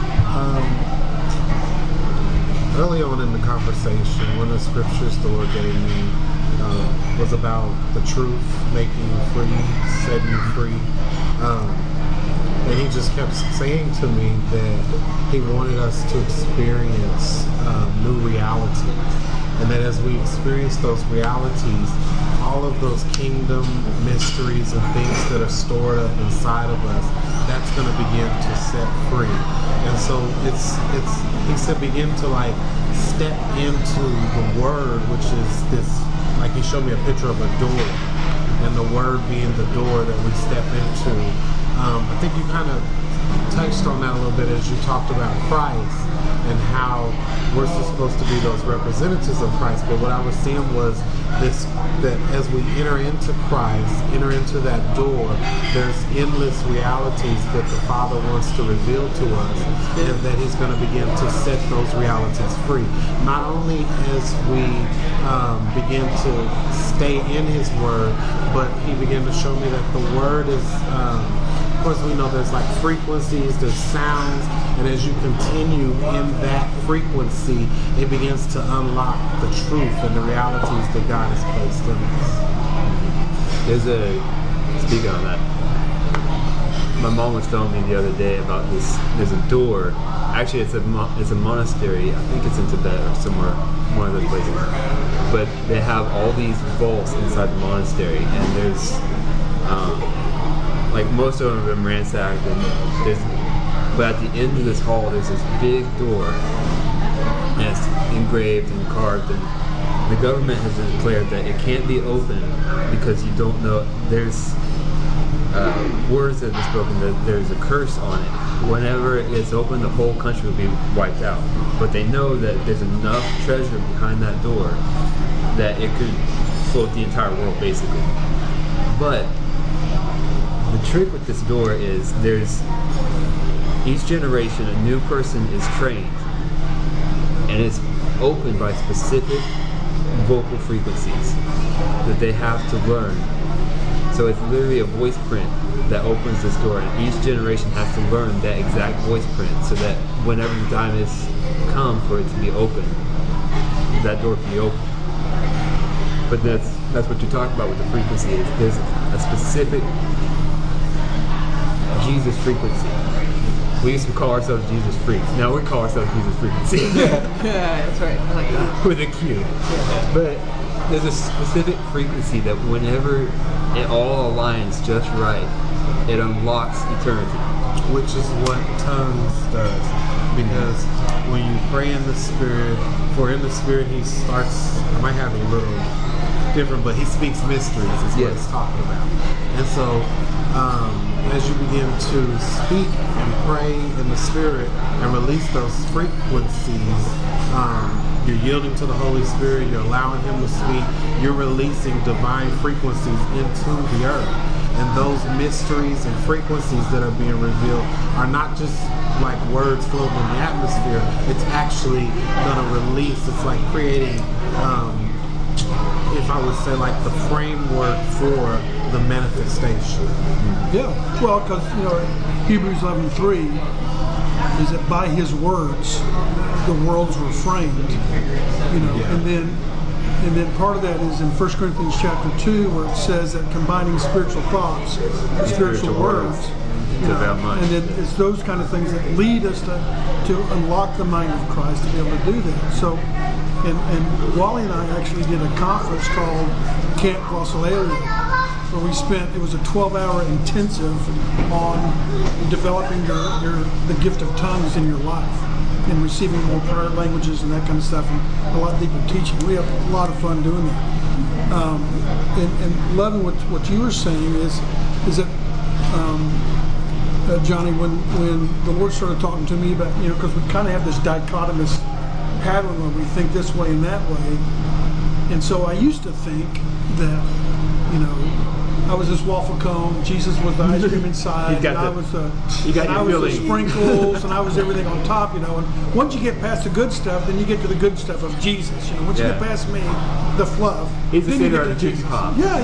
[SPEAKER 5] Early on in the conversation, one of the scriptures the Lord gave me was about the truth making you free, setting you free. And He just kept saying to me that He wanted us to experience new reality. And that as we experience those realities, all of those kingdom mysteries and things that are stored up inside of us, that's going to begin to set free. And so he said, begin to like step into the Word, which is this, like he showed me a picture of a door, and the Word being the door that we step into. I think you kind of touched on that a little bit as you talked about Christ and how we're supposed to be those representatives of Christ. But what I was seeing was this, that as we enter into Christ, enter into that door, there's endless realities that the Father wants to reveal to us, and that He's going to begin to set those realities free. Not only as we begin to stay in His Word, but He began to show me that the Word is... of course, we know there's like frequencies, there's sounds, and as you continue in that frequency, it begins to unlock the truth and the realities that God has placed in us.
[SPEAKER 3] Speaking on that, my mom was telling me the other day about this. There's a door. Actually, it's a monastery. I think it's in Tibet or somewhere, one of those places. But they have all these vaults inside the monastery, and there's like most of them have been ransacked, but at the end of this hall there's this big door, and it's engraved and carved, and the government has declared that it can't be opened because you don't know, there's words that have been spoken that there's a curse on it. Whenever it gets open, the whole country will be wiped out. But they know that there's enough treasure behind that door that it could float the entire world basically. But the trick with this door is there's each generation a new person is trained, and it's opened by specific vocal frequencies that they have to learn. So it's literally a voice print that opens this door, and each generation has to learn that exact voice print so that whenever the time is come for it to be open, that door can be open. But that's what you talk about with the frequency. There's a specific Jesus frequency. We used to call ourselves Jesus freaks. Now we call ourselves Jesus frequency.
[SPEAKER 2] Yeah, that's right. I like that.
[SPEAKER 3] With a Q. But there's a specific frequency that whenever it all aligns just right, it unlocks eternity.
[SPEAKER 5] Which is what tongues does. Because when you pray in the Spirit, for in the Spirit He starts, I might have a little different, but He speaks mysteries is what it's talking about. And so as you begin to speak and pray in the Spirit and release those frequencies, you're yielding to the Holy Spirit, you're allowing Him to speak, you're releasing divine frequencies into the earth. And those mysteries and frequencies that are being revealed are not just like words floating in the atmosphere, it's actually going to release, it's like creating, if I would say, like the framework for the manifestation.
[SPEAKER 4] Yeah, well, because Hebrews 11:3 is that by His words the worlds were framed, and then part of that is in 1 Corinthians chapter 2 where it says that combining spiritual thoughts with spiritual words. And then it's those kind of things that lead us to unlock the mind of Christ to be able to do that. So, and Wally and I actually did a conference called Camp Glossolalia, where we spent, it was a 12-hour intensive on developing the gift of tongues in your life and receiving more prayer languages and that kind of stuff, and a lot deeper teaching. We have a lot of fun doing that. And loving what you were saying is that Johnny, when the Lord started talking to me about, because we kind of have this dichotomous pattern where we think this way and that way, and so I used to think that, I was this waffle cone. Jesus was the ice cream inside.
[SPEAKER 3] He's got
[SPEAKER 4] and I
[SPEAKER 3] the-
[SPEAKER 4] was the
[SPEAKER 3] you got
[SPEAKER 4] and
[SPEAKER 3] your
[SPEAKER 4] I was the
[SPEAKER 3] feeling.
[SPEAKER 4] sprinkles, and I was everything on top. You know, and once you get past the good stuff, then you get to the good stuff of Jesus. You know, once you
[SPEAKER 3] Yeah.
[SPEAKER 4] get past me, the fluff.
[SPEAKER 3] He's the
[SPEAKER 4] then you
[SPEAKER 3] center
[SPEAKER 4] get
[SPEAKER 3] of
[SPEAKER 4] to
[SPEAKER 3] the Tootsie
[SPEAKER 4] Jesus.
[SPEAKER 3] Pop.
[SPEAKER 4] Yeah.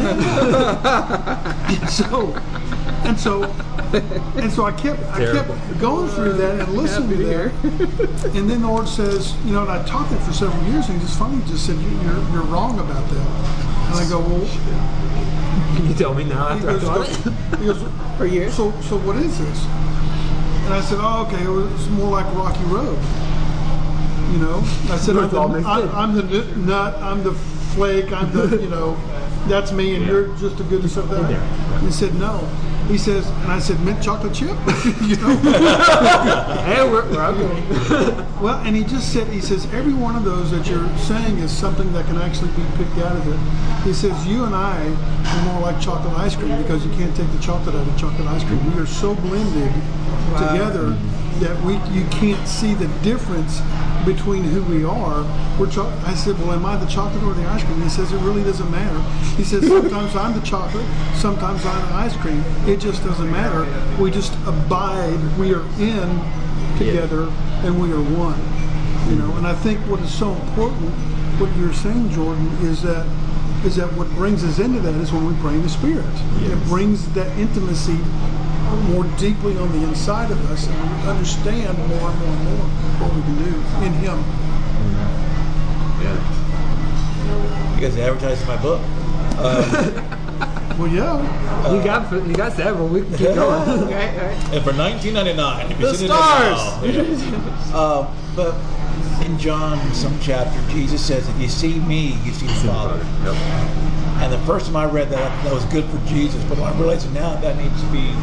[SPEAKER 4] and so I kept
[SPEAKER 3] Terrible.
[SPEAKER 4] going through that and listening to that. And then the Lord says, you know, and I taught that for several years, and He just finally just said, you're wrong about that. And I go, well,
[SPEAKER 3] Can you tell me now
[SPEAKER 4] he
[SPEAKER 3] after I
[SPEAKER 4] goes,
[SPEAKER 3] taught it?
[SPEAKER 4] he goes,
[SPEAKER 2] For years.
[SPEAKER 4] so what is this? And I said, oh, okay, it's more like Rocky Road. You know, I said,
[SPEAKER 3] It all makes sense.
[SPEAKER 4] I'm the nut, I'm the flake, I'm the, you know, that's me, and you're just a good stuff. That.
[SPEAKER 3] Yeah.
[SPEAKER 4] He said, no. He says, and I said, mint chocolate chip? You know?
[SPEAKER 3] Hey, we're okay.
[SPEAKER 4] Well, and he just said, he says, every one of those that you're saying is something that can actually be picked out of it. He says, you and I are more like chocolate ice cream because you can't take the chocolate out of chocolate ice cream. We are so blended together that you can't see the difference between who we are. I said, well, am I the chocolate or the ice cream? He says, it really doesn't matter. He says, sometimes I'm the chocolate, sometimes I'm the ice cream. It just doesn't matter. We just abide. We are in together, and we are one. You know, and I think what is so important, what you're saying, Jordan, is that what brings us into that is when we pray in the Spirit. It brings that intimacy more deeply on the inside of us, and we understand more and more and more what we can do in Him.
[SPEAKER 3] Yeah.
[SPEAKER 1] You guys advertising my book.
[SPEAKER 4] Well, yeah.
[SPEAKER 3] You got several. We can keep going.
[SPEAKER 2] Right.
[SPEAKER 1] And for $19.99, if you
[SPEAKER 2] The
[SPEAKER 1] send it
[SPEAKER 2] stars!
[SPEAKER 1] now, but in John, some chapter, Jesus says, if you see me, you see the Father.
[SPEAKER 3] Yep.
[SPEAKER 1] And the first time I read that was good for Jesus, but I'm realizing now that needs to be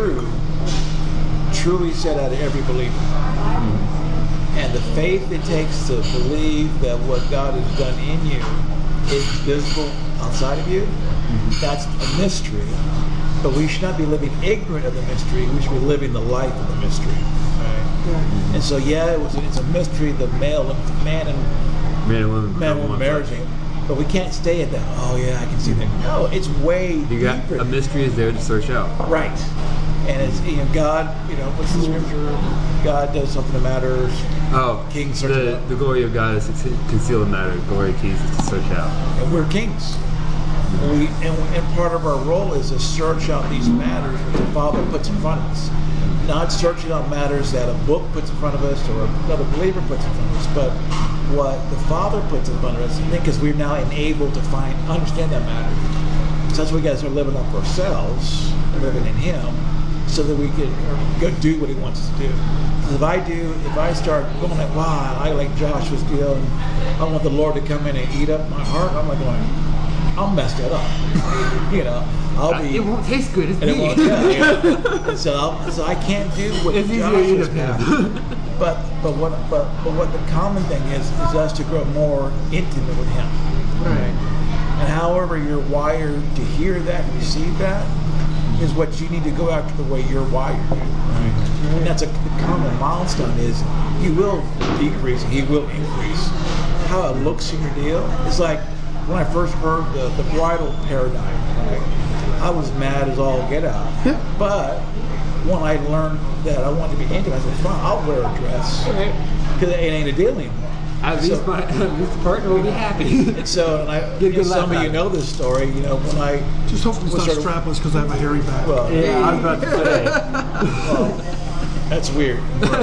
[SPEAKER 1] truly said out of every believer. And the faith it takes to believe that what God has done in you is visible outside of you, that's a mystery. But we should not be living ignorant of the mystery. We should be living the life of the mystery. Right? And so, it's a mystery, the man and woman marriage. But we can't stay at that. Oh yeah, I can see that. No, it's way deeper.
[SPEAKER 3] A mystery is there to search out.
[SPEAKER 1] Right. And it's God. What's the scripture? God does something that matters.
[SPEAKER 3] Oh,
[SPEAKER 1] King search it out.
[SPEAKER 3] the glory of God is to conceal the matter. The glory of kings is to search out.
[SPEAKER 1] And we're kings. And part of our role is to search out these matters that the Father puts in front of us. Not searching out matters that a book puts in front of us or another believer puts in front of us, but what the Father puts in front of us, because we're now enabled to understand that matter. So that's why we got to start living up for ourselves, living in Him, so that we can go do what He wants us to do. If I start going like, wow, I like Joshua's deal, and I want the Lord to come in and eat up my heart, I'm like going, I'll mess that up. I'll be.
[SPEAKER 3] It won't taste good. It's
[SPEAKER 1] And it
[SPEAKER 3] me.
[SPEAKER 1] won't, And so I can't do what
[SPEAKER 3] It's easier to eat
[SPEAKER 1] Joshua's
[SPEAKER 3] up
[SPEAKER 1] going
[SPEAKER 3] now.
[SPEAKER 1] to do. But what the common thing is us to grow more intimate with Him.
[SPEAKER 2] Right.
[SPEAKER 1] And however you're wired to hear that and receive that is what you need to go after the way you're wired. Right? And that's the common milestone is He will decrease, He will increase. How it looks in your deal is like when I first heard the bridal paradigm, right? I was mad as all get out. But when I learned that I wanted to be intimate, I said, fine, I'll wear a dress. Because it ain't a deal anymore.
[SPEAKER 3] At least the partner will be happy.
[SPEAKER 1] And so, some of you know this story, when I...
[SPEAKER 4] Just hopefully it's not
[SPEAKER 1] sort of-
[SPEAKER 4] strapless because I have a hairy back.
[SPEAKER 1] Well,
[SPEAKER 3] Yeah, I was about to say.
[SPEAKER 1] well, that's weird.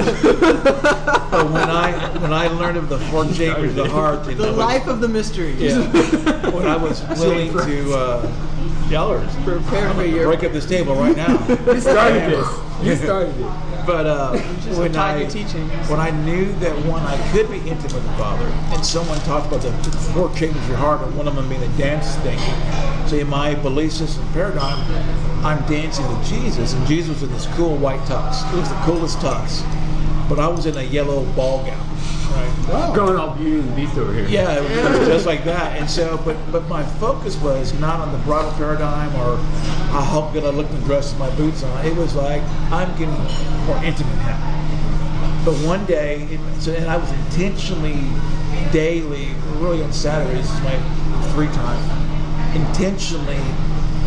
[SPEAKER 1] But when I learned of the 4 chambers of the heart... and
[SPEAKER 2] The
[SPEAKER 1] I was-
[SPEAKER 2] life of the mystery.
[SPEAKER 1] Yeah. When I was willing to... Yellers.
[SPEAKER 2] Prepare for your.
[SPEAKER 1] Break up this table right now.
[SPEAKER 3] You started this. You started it.
[SPEAKER 1] But when
[SPEAKER 2] tied to teaching.
[SPEAKER 1] when I knew that I could be intimate with the Father, and someone talked about the 4 chambers of your heart, and one of them being the dance thing. So in my belief system paradigm, I'm dancing with Jesus, and Jesus was in this cool white tux. It was the coolest tux, but I was in a yellow ball gown. Right.
[SPEAKER 3] Going all Beauty and the Beast over here.
[SPEAKER 1] Yeah, it was just like that. And so, but my focus was not on the bridal paradigm or how good I looked and dressed with my boots on. It was like, I'm getting more intimate now. But one day, and I was intentionally, daily, really on Saturdays, is my free time, intentionally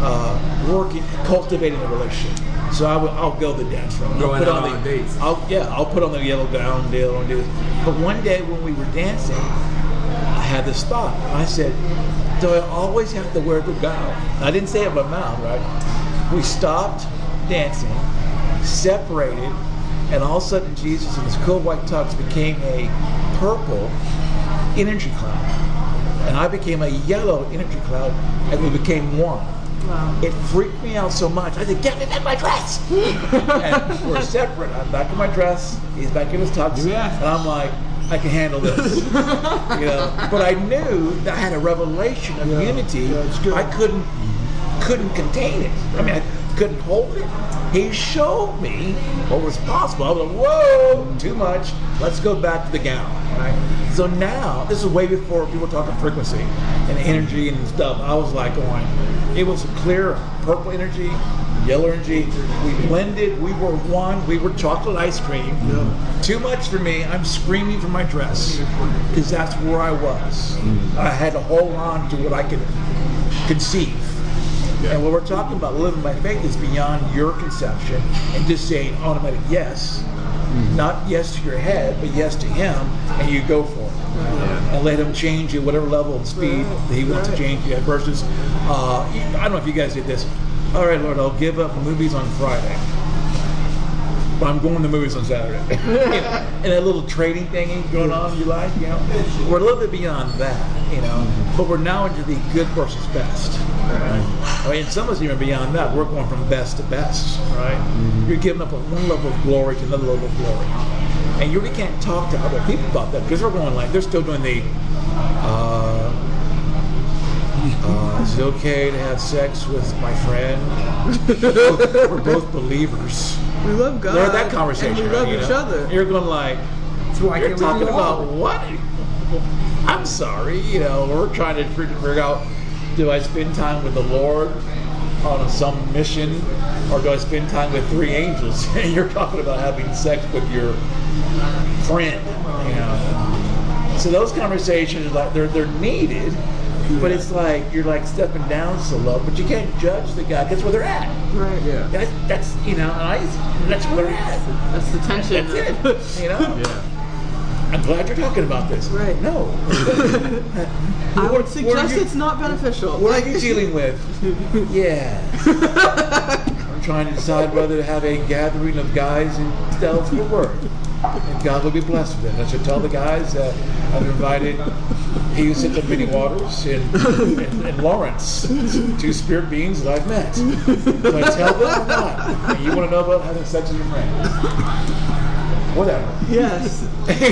[SPEAKER 1] cultivating a relationship. So I'll go the dance room.
[SPEAKER 3] Going out on dates.
[SPEAKER 1] I'll put on the yellow gown deal and do this. But one day when we were dancing, I had this thought. I said, do I always have to wear the gown? I didn't say it with my mouth, right? We stopped dancing, separated, and all of a sudden Jesus in his cool white tux became a purple energy cloud. And I became a yellow energy cloud, and we became one.
[SPEAKER 2] Wow.
[SPEAKER 1] It freaked me out so much. I said, get me back in my dress! And we're separate. I'm back in my dress. He's back in his tux.
[SPEAKER 3] Yeah.
[SPEAKER 1] And I'm like, I can handle this. You know? But I knew that I had a revelation of unity.
[SPEAKER 4] Yeah, it's good.
[SPEAKER 1] I couldn't contain it. I mean, I couldn't hold it. He showed me what was possible. I was like, whoa, too much. Let's go back to the gown. Right? So now, this is way before people were talking frequency and energy and stuff. I was like going, it was clear purple energy, yellow energy. We blended. We were one. We were chocolate ice cream.
[SPEAKER 4] Yeah.
[SPEAKER 1] Too much for me. I'm screaming for my dress because that's where I was. I had to hold on to what I could conceive. And what we're talking about, living by faith, is beyond your conception and just saying automatic yes. Not yes to your head, but yes to him, and you go for it. And let him change you whatever level of speed that he wants to change you at. Versus, I don't know if you guys did this. All right, Lord, I'll give up movies on Friday, but I'm going to movies on Saturday. You know, and that little trading thingy going on, you like, you know. We're a little bit beyond that, you know. But we're now into the good versus best. Right? I mean, some of us even beyond that. We're going from best to best, right? You're giving up one level of glory to another level of glory. And you really can't talk to other people about that because we're going like, they're still doing the, is it okay to have sex with my friend? We're both believers.
[SPEAKER 2] We love God.
[SPEAKER 1] They're that conversation.
[SPEAKER 2] And we love
[SPEAKER 1] right,
[SPEAKER 2] each
[SPEAKER 1] you know?
[SPEAKER 2] other.
[SPEAKER 1] You're going like, you're talking about what? I'm sorry, you know, we're trying to figure out, do I spend time with the Lord on some mission, or do I spend time with 3 angels? And you're talking about having sex with your friend, you know. So those conversations, like they're needed, but it's like you're like stepping down so low, but you can't judge the guy. That's where they're at.
[SPEAKER 2] Right.
[SPEAKER 3] Yeah.
[SPEAKER 1] That's you know, that's where they're at.
[SPEAKER 2] That's the tension.
[SPEAKER 1] That's it. You know.
[SPEAKER 3] Yeah.
[SPEAKER 1] I'm glad you're talking about this.
[SPEAKER 2] Right.
[SPEAKER 1] No.
[SPEAKER 2] I would suggest it's not beneficial.
[SPEAKER 1] What are you dealing with? Yeah. I'm trying to decide whether to have a gathering of guys in Stellsville Word. And God will be blessed with it. I should tell the guys that I've invited he who sits on many waters and Lawrence, 2 spirit beings that I've met. Do I tell them or not? And you want to know about having sex with your friend? Whatever.
[SPEAKER 2] Yes.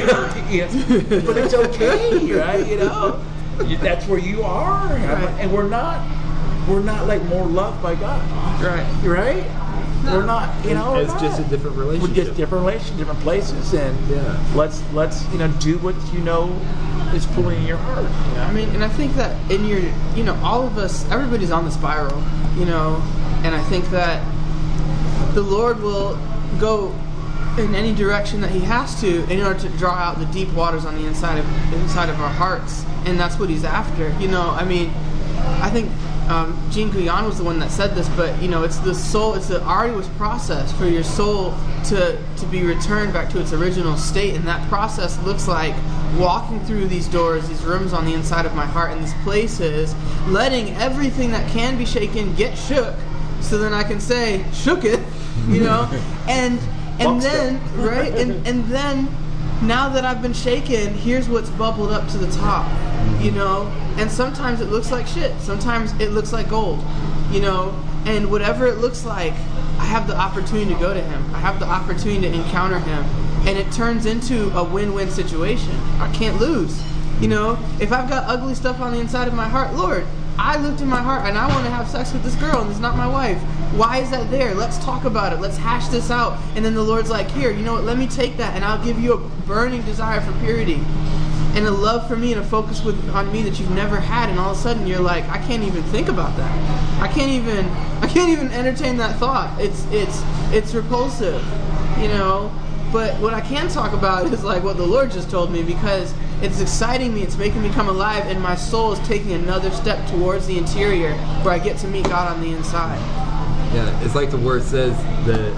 [SPEAKER 1] But it's okay, right? You know, that's where you are,
[SPEAKER 2] Right.
[SPEAKER 1] and we're not like more loved by God,
[SPEAKER 2] Right.
[SPEAKER 1] right? No. We're not, you know.
[SPEAKER 3] It's just a different relationship.
[SPEAKER 1] We're just different relationships, different places, and let's you know do what you know is pulling in your heart. You know?
[SPEAKER 2] I mean, and I think that in your, you know, all of us, everybody's on the spiral, you know, and I think that the Lord will go in any direction that he has to in order to draw out the deep waters on the inside of our hearts, and that's what he's after. You know, I mean, I think Gene Guyon was the one that said this, but you know, it's the soul, it's the arduous process for your soul to be returned back to its original state, and that process looks like walking through these doors, these rooms on the inside of my heart, and these places, letting everything that can be shaken get shook, so then I can say, shook it, you know, and then, right, and then, now that I've been shaken, here's what's bubbled up to the top, you know, and sometimes it looks like shit, sometimes it looks like gold, you know, and whatever it looks like, I have the opportunity to go to him, I have the opportunity to encounter him, and it turns into a win-win situation. I can't lose, you know, if I've got ugly stuff on the inside of my heart, Lord, I looked in my heart and I want to have sex with this girl and it's not my wife. Why is that there? Let's talk about it. Let's hash this out. And then the Lord's like, here, you know what? Let me take that and I'll give you a burning desire for purity and a love for me and a focus on me that you've never had. And all of a sudden you're like, I can't even think about that. I can't even entertain that thought. It's repulsive, you know. But what I can talk about is like what the Lord just told me, because it's exciting me, it's making me come alive, and my soul is taking another step towards the interior where I get to meet God on the inside.
[SPEAKER 3] Yeah, it's like the word says that,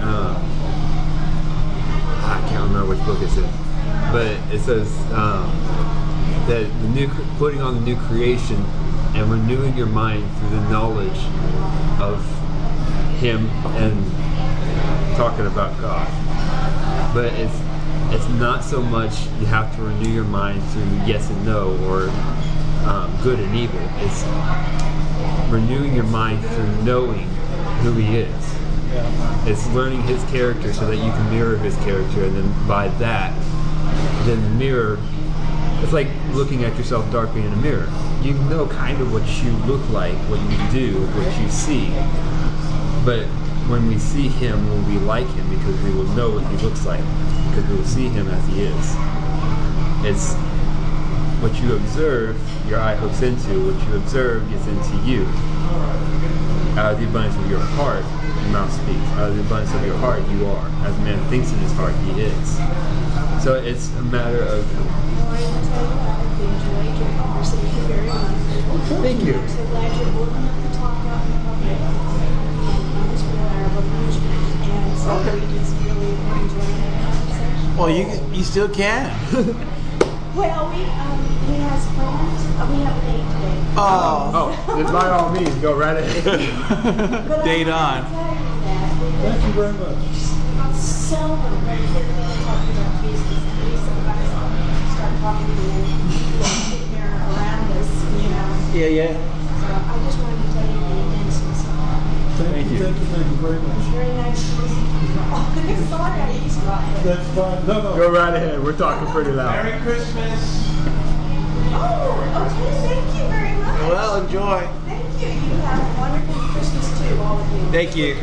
[SPEAKER 3] I can't remember which book it's in, but it says that putting on the new creation and renewing your mind through the knowledge of Him and talking about God. But it's not so much you have to renew your mind through yes and no or good and evil. It's renewing your mind through knowing who He is.
[SPEAKER 1] Yeah.
[SPEAKER 3] It's learning His character so that you can mirror His character, and then by that, then mirror. It's like looking at yourself darkly in a mirror. You know kind of what you look like, what you do, what you see. But when we see Him, we'll be like Him because we will know what He looks like, because we will see Him as He is. It's what you observe, your eye hooks into. What you observe gets into you. Out of the abundance of your heart, your mouth speaks. Out of the abundance of your heart, you are. As a man thinks in his heart, he is. So it's a matter of...
[SPEAKER 1] Thank you.
[SPEAKER 6] I'm so glad you're opening up the talk out in public. It's been our book, and so we just really enjoyed that conversation.
[SPEAKER 1] Well, you still can.
[SPEAKER 6] Well, he has plans. We have a date today.
[SPEAKER 1] Oh,
[SPEAKER 3] then by all means, go right ahead.
[SPEAKER 6] But
[SPEAKER 1] date
[SPEAKER 6] I
[SPEAKER 1] on.
[SPEAKER 6] can tell you that
[SPEAKER 4] Thank you very much.
[SPEAKER 6] seldom when you're really talking about Jesus, at least some guys start talking to you, sitting there around us, you know.
[SPEAKER 1] Yeah.
[SPEAKER 6] So I just wanted to tell you the immenseness of it.
[SPEAKER 1] Thank you.
[SPEAKER 4] Thank you very much.
[SPEAKER 6] Very nice to listen to you. Oh, sorry I eavesdropped.
[SPEAKER 4] That's fine. No.
[SPEAKER 3] Go right ahead. We're talking pretty loud.
[SPEAKER 1] Merry Christmas.
[SPEAKER 6] Oh, okay, thank you very much.
[SPEAKER 1] Well, enjoy.
[SPEAKER 6] Thank you. You have a wonderful Christmas too, all of you.
[SPEAKER 1] Thank you.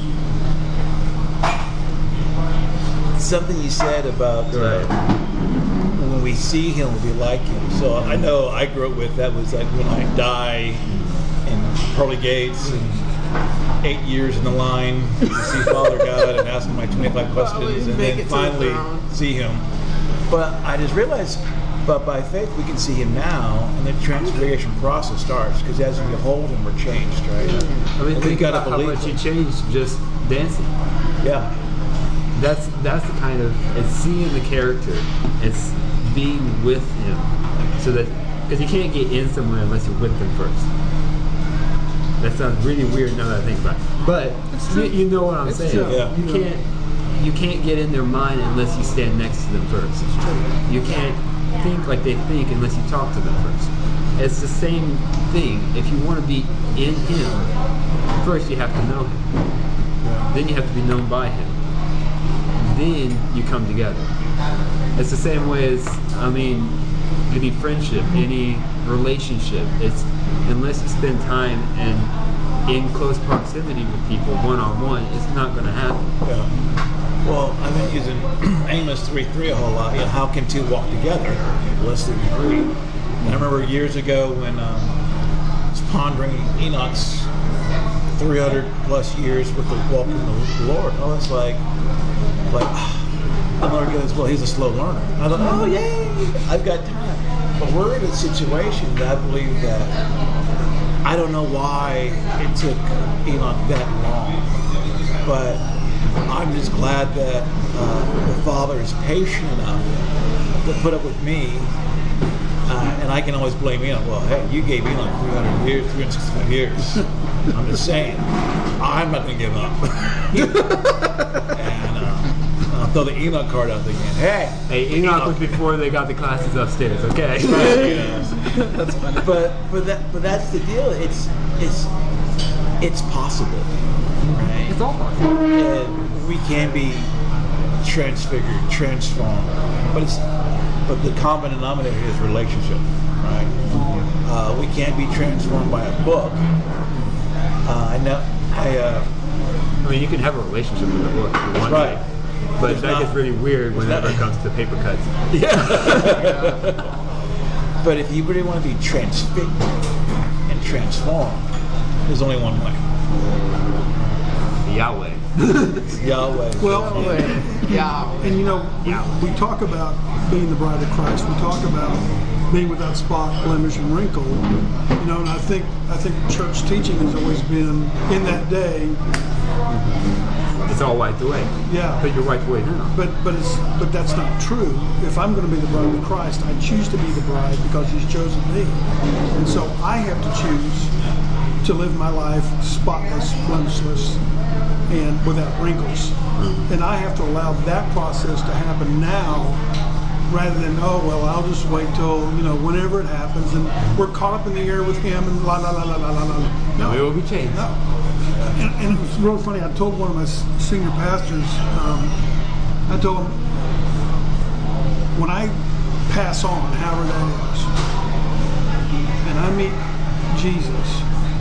[SPEAKER 1] Something you said about when we see Him, we'll be like Him. So I know I grew up with that was like when I die in pearly gates and 8 years in the line to see Father God and ask Him my 25 questions and then finally see Him. But I just realized, but by faith we can see Him now, and the transfiguration process starts because as we behold Him, we're changed, right?
[SPEAKER 3] I mean,
[SPEAKER 1] And we
[SPEAKER 3] think
[SPEAKER 1] gotta
[SPEAKER 3] about how
[SPEAKER 1] believe
[SPEAKER 3] much you
[SPEAKER 1] it.
[SPEAKER 3] changed just dancing.
[SPEAKER 1] Yeah.
[SPEAKER 3] That's the kind of, it's seeing the character, it's being with Him, so that, because you can't get in somewhere unless you're with Him first. That sounds really weird now that I think about it, but you know what I'm saying.
[SPEAKER 2] true.
[SPEAKER 1] Yeah.
[SPEAKER 3] You can't get in their mind unless you stand next to them first. You can't think like they think unless you talk to them first. It's the same thing. If you want to be in Him, first you have to know Him. Then you have to be known by Him. Then you come together. It's the same way as, any friendship, any relationship. It's unless you spend time and in close proximity with people, one-on-one, it's not going to happen.
[SPEAKER 1] Yeah. Well, I've been using Amos 3:3 a whole lot. You know, how can two walk together unless they agree? And I remember years ago when I was pondering Enoch's 300 plus years with the walking with the Lord. I was like, the Lord goes, well, he's a slow learner. I thought, oh, yay, I've got time. But we're in a situation that I believe that I don't know why it took Enoch that long, but I'm just glad that the Father is patient enough to put up with me, and I can always blame Enoch. Well, hey, you gave Enoch 300 years, 365 years. I'm just saying, I'm not going to give up. And I'll throw the Enoch card out again.
[SPEAKER 3] Hey, Enoch was before they got the classes upstairs, okay?
[SPEAKER 1] That's funny. But that's the deal. It's possible, right?
[SPEAKER 3] It's all possible.
[SPEAKER 1] And we can be transfigured, transformed, but the common denominator is relationship, right? We can't be transformed by a book.
[SPEAKER 3] You can have a relationship with a book if you want.
[SPEAKER 1] Right.
[SPEAKER 3] But
[SPEAKER 1] It's
[SPEAKER 3] that
[SPEAKER 1] not-
[SPEAKER 3] gets really weird whenever it comes to paper cuts.
[SPEAKER 1] But if you really want to be transfigured and transformed, there's only one way.
[SPEAKER 3] Yahweh.
[SPEAKER 1] Yahweh.
[SPEAKER 4] Well,
[SPEAKER 2] Yeah.
[SPEAKER 4] and you know, we talk about being the bride of Christ. We talk about being without spot, blemish, and wrinkle. You know, and I think church teaching has always been in that day.
[SPEAKER 3] It's all wiped away.
[SPEAKER 4] Yeah.
[SPEAKER 3] But you're wiped away now.
[SPEAKER 4] But that's not true. If I'm going to be the bride of Christ, I choose to be the bride because He's chosen me, and so I have to choose to live my life spotless, blemishless, and without wrinkles. And I have to allow that process to happen now, rather than I'll just wait till whenever it happens, and we're caught up in the air with Him, and la la la la la la la.
[SPEAKER 3] No, it will be changed.
[SPEAKER 4] No. And it was real funny. I told one of my senior pastors, I told him, when I pass on, however that is, and I meet Jesus,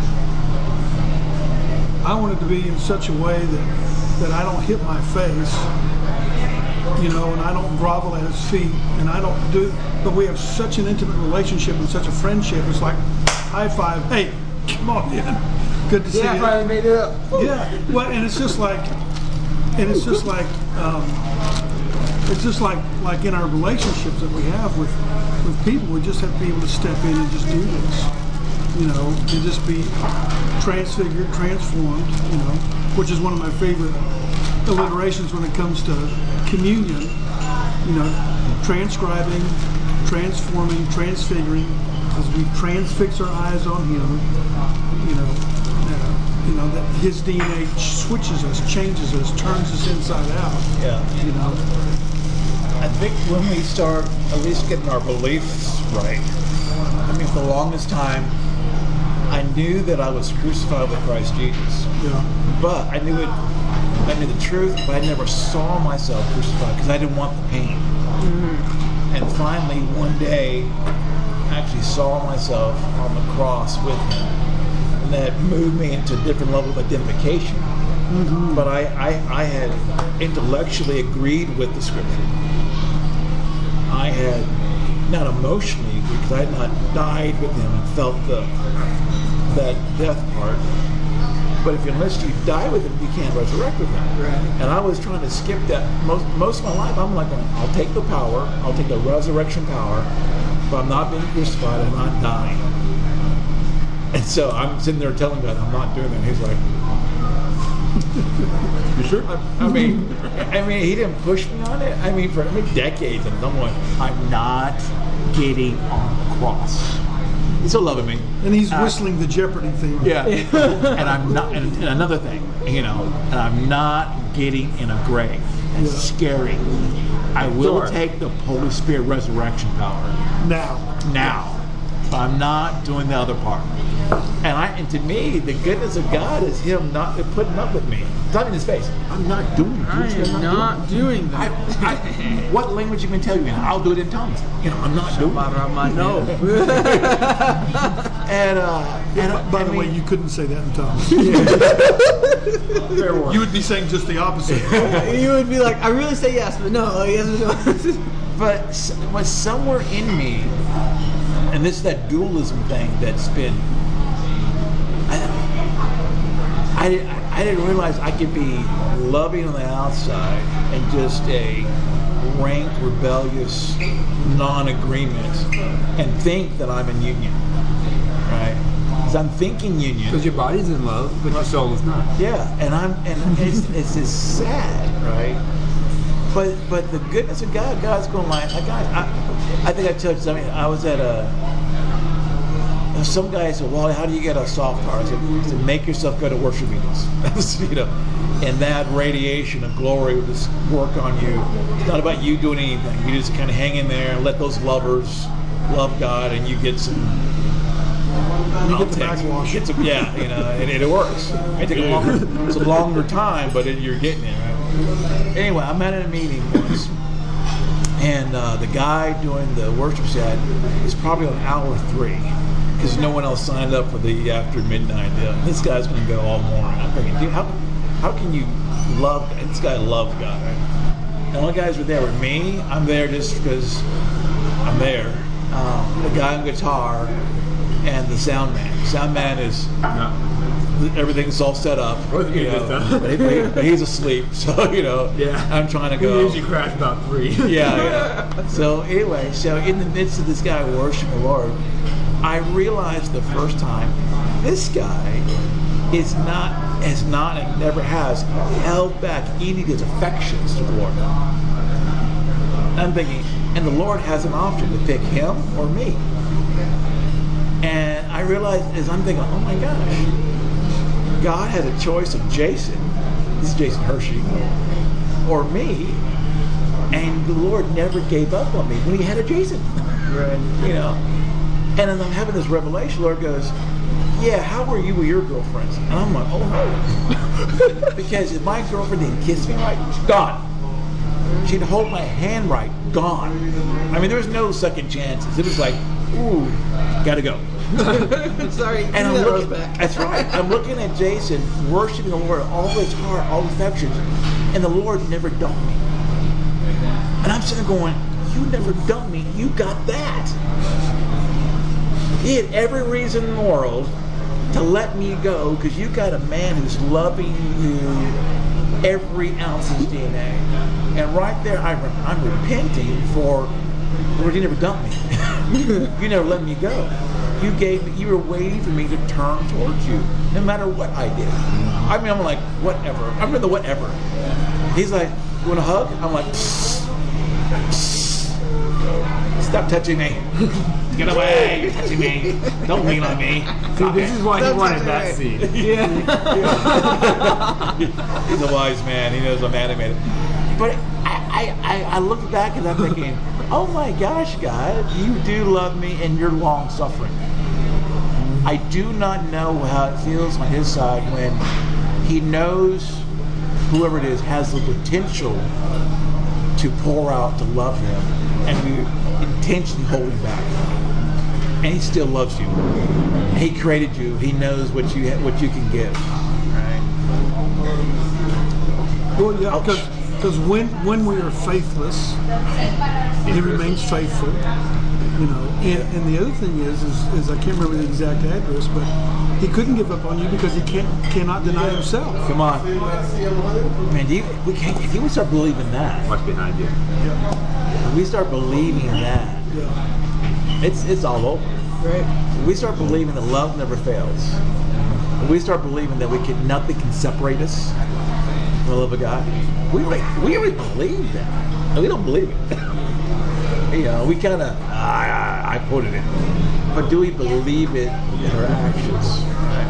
[SPEAKER 4] I want it to be in such a way that I don't hit my face, and I don't grovel at His feet, and I don't do, but we have such an intimate relationship and such a friendship. It's like, high five, hey, come on in. Good to see you.
[SPEAKER 2] I finally made it up.
[SPEAKER 4] Yeah, well, and it's just like in our relationships that we have with people, we just have to be able to step in and just do this, and just be transfigured, transformed, which is one of my favorite alliterations when it comes to communion, transcribing, transforming, transfiguring, as we transfix our eyes on Him, that His DNA switches us, changes us, turns us inside out.
[SPEAKER 1] Yeah. I think when we start at least getting our beliefs right, for the longest time, I knew that I was crucified with Christ Jesus.
[SPEAKER 4] Yeah.
[SPEAKER 1] But I knew the truth, but I never saw myself crucified because I didn't want the pain. Mm-hmm. And finally, one day, I actually saw myself on the cross with Him. And that moved me into a different level of identification. Mm-hmm. But I had intellectually agreed with the Scripture. I had not emotionally agreed because I had not died with Him and felt that death part. But unless you die with Him, you can't resurrect with Him.
[SPEAKER 2] Right.
[SPEAKER 1] And I was trying to skip that most of my life. I'm like, I'll take the power, I'll take the resurrection power, but I'm not being crucified, I'm not dying. And so I'm sitting there telling God, I'm not doing that. He's like, you sure? I mean, He didn't push me on it. For decades, and I'm like, I'm not getting on the cross. He's still loving me.
[SPEAKER 4] And He's whistling the Jeopardy theme.
[SPEAKER 1] Yeah. And I'm not, and another thing, and I'm not getting in a grave. It's scary. I will take the Holy Spirit resurrection power. Now. But I'm not doing the other part. And to me, the goodness of God is Him not putting up with me. Telling in His face, I'm not doing it.
[SPEAKER 2] I am not doing that.
[SPEAKER 1] What language you can tell you in? I'll do it in tongues. I'm not doing it.
[SPEAKER 2] No.
[SPEAKER 1] And
[SPEAKER 4] By the way, you couldn't say that in tongues. You would be saying just the opposite.
[SPEAKER 2] You would be like, I really say yes, but no. Yes or no.
[SPEAKER 1] But somewhere in me, and this is that dualism thing that's been, I didn't realize I could be loving on the outside and just a rank, rebellious non-agreement and think that I'm in union, right? Because I'm thinking union.
[SPEAKER 3] Because your body's in love, but your soul is not.
[SPEAKER 1] Yeah, and it's just sad, right? But the goodness of God's going like, I think I told you, I was at some guy said, well, how do you get a soft heart? I said, make yourself go to worship meetings. And that radiation of glory will just work on you. It's not about you doing anything. You just kind of hang in there and let those lovers love God, and you get some.
[SPEAKER 4] You get the backwash.
[SPEAKER 1] And it works. It takes it's a longer time, but you're getting it, right? Anyway, I'm at a meeting once, and the guy doing the worship set is probably on hour 3 because no one else signed up for the after midnight deal. This guy's going to go all morning. I'm thinking, dude, how can you love? And this guy loves God, right? And all the guys were there with me. I'm there just because I'm there. The guy on guitar and the sound man. Sound man is everything's all set up.
[SPEAKER 3] Wasn't
[SPEAKER 1] you
[SPEAKER 3] good
[SPEAKER 1] know,
[SPEAKER 3] this time.
[SPEAKER 1] but he's asleep, so
[SPEAKER 3] Yeah.
[SPEAKER 1] I'm trying to
[SPEAKER 3] We
[SPEAKER 1] go.
[SPEAKER 3] usually crash about 3.
[SPEAKER 1] Yeah. So anyway, so in the midst of this guy worshiping the Lord, I realized the first time this guy has not and never has held back any of his affections to the Lord. I'm thinking, and the Lord has an option to pick him or me. And I realized as I'm thinking, oh my gosh, God had a choice of Jason, this is Jason Hershey, or me, and the Lord never gave up on me when he had a Jason.
[SPEAKER 2] Right.
[SPEAKER 1] And as I'm having this revelation, the Lord goes, yeah, how were you with your girlfriends? And I'm like, oh no. Because if my girlfriend didn't kiss me right, she's gone. She'd hold my hand right, gone. I mean, there was no second chances. It was like, ooh, gotta go.
[SPEAKER 2] Sorry.
[SPEAKER 1] And I'm looking, that's right. I'm looking at Jason worshiping the Lord, all his heart, all his affections, and the Lord never dumped me. And I'm sitting there going, you never dumped me. You got that. He had every reason in the world to let me go because you got a man who's loving you every ounce of his DNA. And right there, I'm repenting for, Lord, you never dumped me. You never let me go. You were waiting for me to turn towards you, no matter what I did. I mean, I'm like, whatever. I'm in the whatever. He's like, you want a hug? I'm like, psst, psst. Stop touching me. Get away, you're touching me. Don't lean on me.
[SPEAKER 3] See, this is why he wanted that scene.
[SPEAKER 1] Yeah. He's a wise man. He knows I'm animated. But I look back and I'm thinking, oh my gosh, God, you do love me and you're long suffering. I do not know how it feels on his side when he knows whoever it is has the potential to pour out to love him and we intentionally holding back. And he still loves you. He created you. He knows what you can give. Right?
[SPEAKER 4] Well, yeah, because when we are faithless, he remains faithful. And the other thing is I can't remember the exact address, but he couldn't give up on you because he cannot deny himself.
[SPEAKER 1] Come on, man. If you would start believing that,
[SPEAKER 3] Watch behind you.
[SPEAKER 4] Yeah.
[SPEAKER 1] if we start believing that, it's all over.
[SPEAKER 2] Right.
[SPEAKER 1] We start believing that love never fails. We start believing that nothing can separate us from the love of God. We already believe that. And we don't believe it. We kind of, I quoted it. But do we believe it in our actions? Right?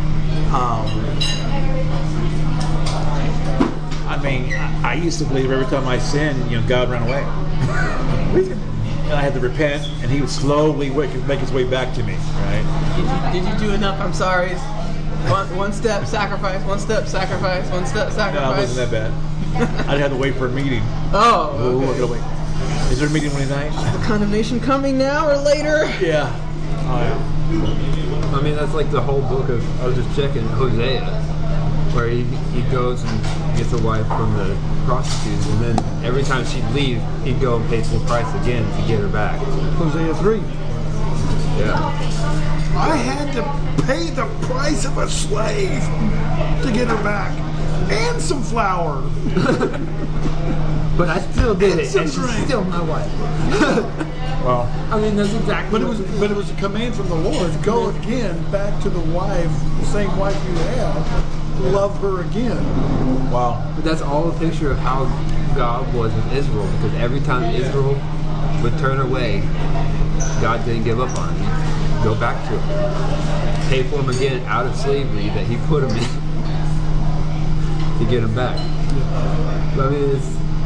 [SPEAKER 1] I mean, I used to believe every time I sinned, God ran away. And I had to repent, and he would slowly make his way back to me, right?
[SPEAKER 2] Did you do enough? I'm sorry. One step sacrifice, one step sacrifice, one step sacrifice.
[SPEAKER 1] No, it wasn't that bad. I'd have to wait for a meeting.
[SPEAKER 2] Oh,
[SPEAKER 1] Oh, I
[SPEAKER 2] okay.
[SPEAKER 1] gotta wait. Is there a meeting Wednesday night?
[SPEAKER 2] The condemnation coming now or later?
[SPEAKER 1] Yeah. Oh, yeah.
[SPEAKER 3] I mean, that's like the whole book of, I was just checking, Hosea, where he goes and gets a wife from the prostitutes, and then every time she'd leave, he'd go and pay full price again to get her back.
[SPEAKER 4] Hosea 3.
[SPEAKER 3] Yeah.
[SPEAKER 4] I had to pay the price of a slave to get her back. And some flour.
[SPEAKER 3] But I still did it,
[SPEAKER 4] Some
[SPEAKER 3] and she's
[SPEAKER 4] drink.
[SPEAKER 3] still my wife.
[SPEAKER 1] Well,
[SPEAKER 3] I mean, that's exactly
[SPEAKER 4] But it was a command from the Lord. Go again back to the wife, the same wife you had. Love her again.
[SPEAKER 1] wow.
[SPEAKER 3] But that's all a picture of how God was with Israel, because every time Israel would turn away, God didn't give up on him. He'd go back to him. Pay for him again out of slavery that he put him in to get him back. But I mean,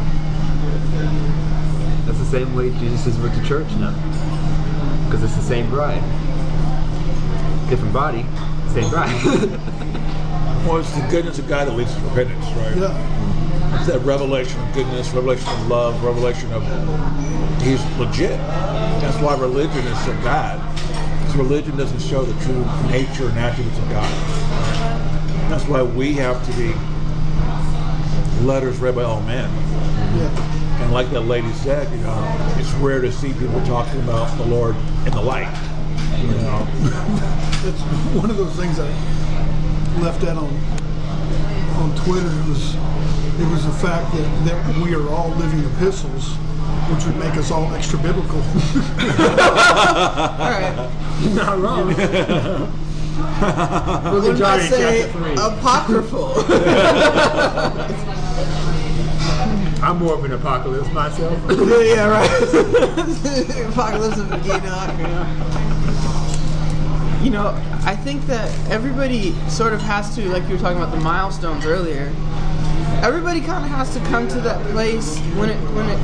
[SPEAKER 3] that's the same way Jesus is with the church now. Because it's the same bride. Different body, same bride.
[SPEAKER 1] Well, it's the goodness of God that leads to repentance, right?
[SPEAKER 4] Yeah.
[SPEAKER 1] It's that revelation of goodness, revelation of love, revelation of He's legit. That's why religion is so bad. Because religion doesn't show the true nature and attributes of God. That's why we have to be letters read by all men.
[SPEAKER 4] Yeah.
[SPEAKER 1] And like that lady said, it's rare to see people talking about the Lord in the light.
[SPEAKER 4] It's one of those things that left that on Twitter. It was the fact that we are all living epistles, which would make us all extra biblical.
[SPEAKER 2] All right.
[SPEAKER 3] Not wrong.
[SPEAKER 2] What did I say? Apocryphal.
[SPEAKER 3] I'm more of an apocalypse myself.
[SPEAKER 2] Yeah, right. Apocalypse of Enoch. You know, I think that everybody sort of has to, like you were talking about the milestones earlier. Everybody kind of has to come to that place when it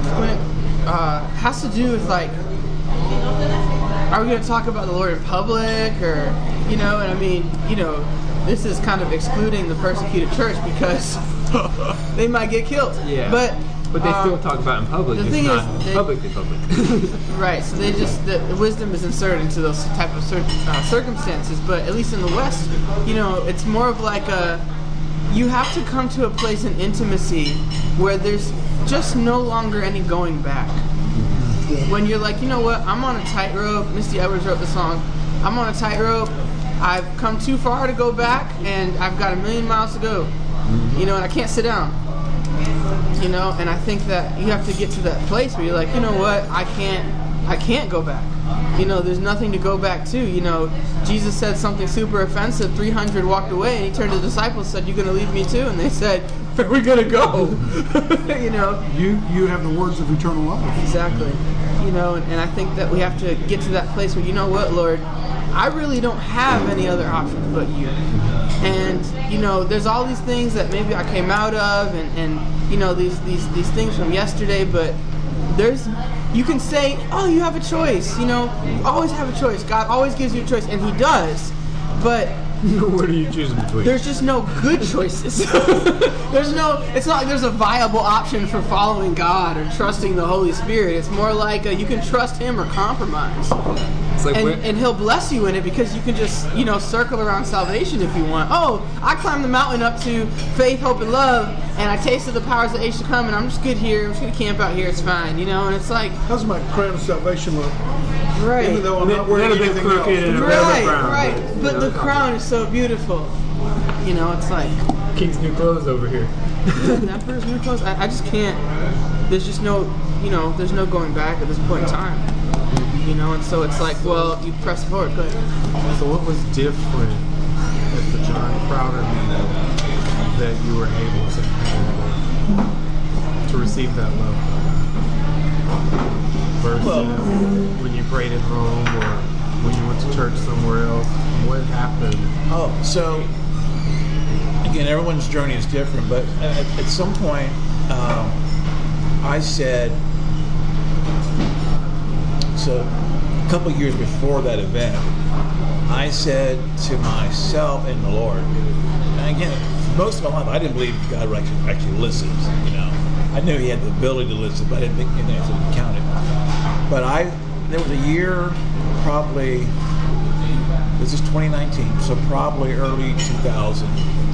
[SPEAKER 2] has to do with, like, are we going to talk about the Lord in public, or, you know? And I mean, you know, this is kind of excluding the persecuted church because they might get killed.
[SPEAKER 3] Yeah.
[SPEAKER 2] But
[SPEAKER 3] they still talk about it in public.
[SPEAKER 2] The
[SPEAKER 3] It's
[SPEAKER 2] thing
[SPEAKER 3] not
[SPEAKER 2] is,
[SPEAKER 3] public.
[SPEAKER 2] right, so they just, the wisdom is inserted into those type of circumstances, but at least in the West, you know, it's more of like you have to come to a place in intimacy where there's just no longer any going back. When you're like, you know what, I'm on a tightrope. Misty Edwards wrote the song, I'm on a tightrope, I've come too far to go back, and I've got 1,000,000 miles to go, you know, and I can't sit down. You know, and I think that you have to get to that place where you're like, you know what, I can't go back. You know, there's nothing to go back to. You know, Jesus said something super offensive, 300 walked away, and he turned to the disciples and said, "You gonna leave me too?" And they said, "Where are we gonna go?" You know,
[SPEAKER 4] you have the words of eternal life.
[SPEAKER 2] exactly. You know, and I think that we have to get to that place where, you know what, Lord, I really don't have any other options but you. And, you know, there's all these things that maybe I came out of, and you know, these things from yesterday, but you can say, oh, you have a choice, you know, you always have a choice. God always gives you a choice, and he does, but
[SPEAKER 3] What are you choosing between?
[SPEAKER 2] there's just no good choices. It's not like there's a viable option for following God or trusting the Holy Spirit. It's more like you can trust him or compromise.
[SPEAKER 3] It's like
[SPEAKER 2] And he'll bless you in it because you can just, you know, circle around salvation if you want. Oh, I climbed the mountain up to faith, hope, and love, and I tasted the powers of age to come, and I'm just good here. I'm just going to camp out here. It's fine, you know? And it's like,
[SPEAKER 4] How's my crown of salvation look?
[SPEAKER 2] right.
[SPEAKER 4] Even though I'm not wearing
[SPEAKER 3] Little bit
[SPEAKER 4] anything
[SPEAKER 3] crooked
[SPEAKER 4] else.
[SPEAKER 3] and
[SPEAKER 2] Right,
[SPEAKER 3] crown,
[SPEAKER 2] right.
[SPEAKER 3] you
[SPEAKER 2] But
[SPEAKER 3] know,
[SPEAKER 2] the
[SPEAKER 3] it's
[SPEAKER 2] crown is so beautiful. You know, it's like,
[SPEAKER 3] King's new clothes over here.
[SPEAKER 2] the Emperor's new clothes. I just can't. There's just no, you know, there's no going back at this point in time. You know, and so it's like, well, you press forward. Go ahead.
[SPEAKER 5] So what was different at the John Crowder meeting that you were able to receive that love versus when you prayed at home or when you went to church somewhere else? What happened?
[SPEAKER 1] Oh, so again, everyone's journey is different, but at some point, I said, so a couple of years before that event, I said to myself and the Lord, and again, most of my life I didn't believe God actually listens. You know, I knew He had the ability to listen, but I didn't think it counted. But there was a year, probably. This is 2019, so probably early 2000.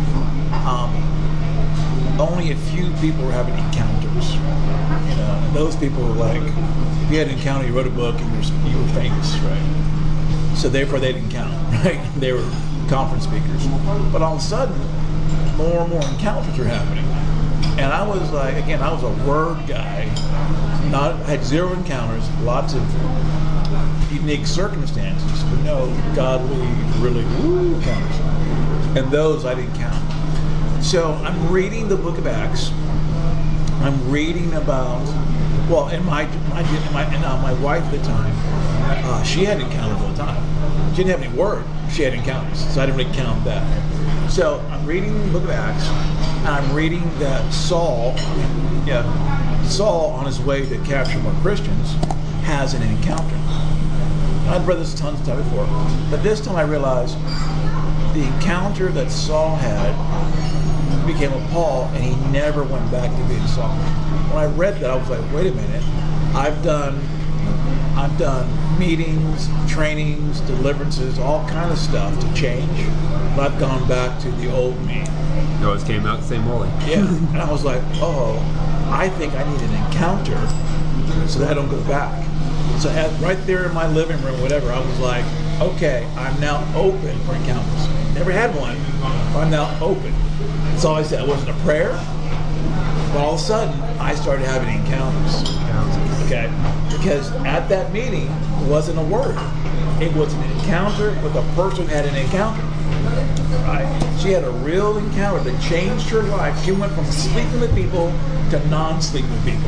[SPEAKER 1] Only a few people were having encounters. You know, and those people were like, if you had an encounter, you wrote a book, and you were famous, right? So therefore, they didn't count, right? They were conference speakers. But all of a sudden, more and more encounters were happening, and I was like, again, I was a word guy. I had zero encounters, lots of unique circumstances, but no godly, really encounters. And those I didn't count. So I'm reading the book of Acts. I'm reading about, well, and my wife at the time, she had encounters all the time. She didn't have any word. She had encounters, so I didn't really count that. So I'm reading the book of Acts, and I'm reading that Saul on his way to capture more Christians has an encounter. I'd read this tons of time before, but this time I realized the encounter that Saul had became a Paul, and he never went back to being Saul. When I read that, I was like, wait a minute, I've done meetings, trainings, deliverances, all kind of stuff to change, but I've gone back to the old me.
[SPEAKER 3] You always came out the same way.
[SPEAKER 1] Yeah, and I was like, oh, I think I need an encounter so that I don't go back. So right there in my living room, whatever, I was like, okay, I'm now open for encounters. never had one. I'm now open. That's all I said. It wasn't a prayer. But all of a sudden, I started having encounters. Okay? Because at that meeting, it wasn't a word. It was an encounter with a person who had an encounter. Right? She had a real encounter that changed her life. She went from sleeping with people to non-sleeping with people.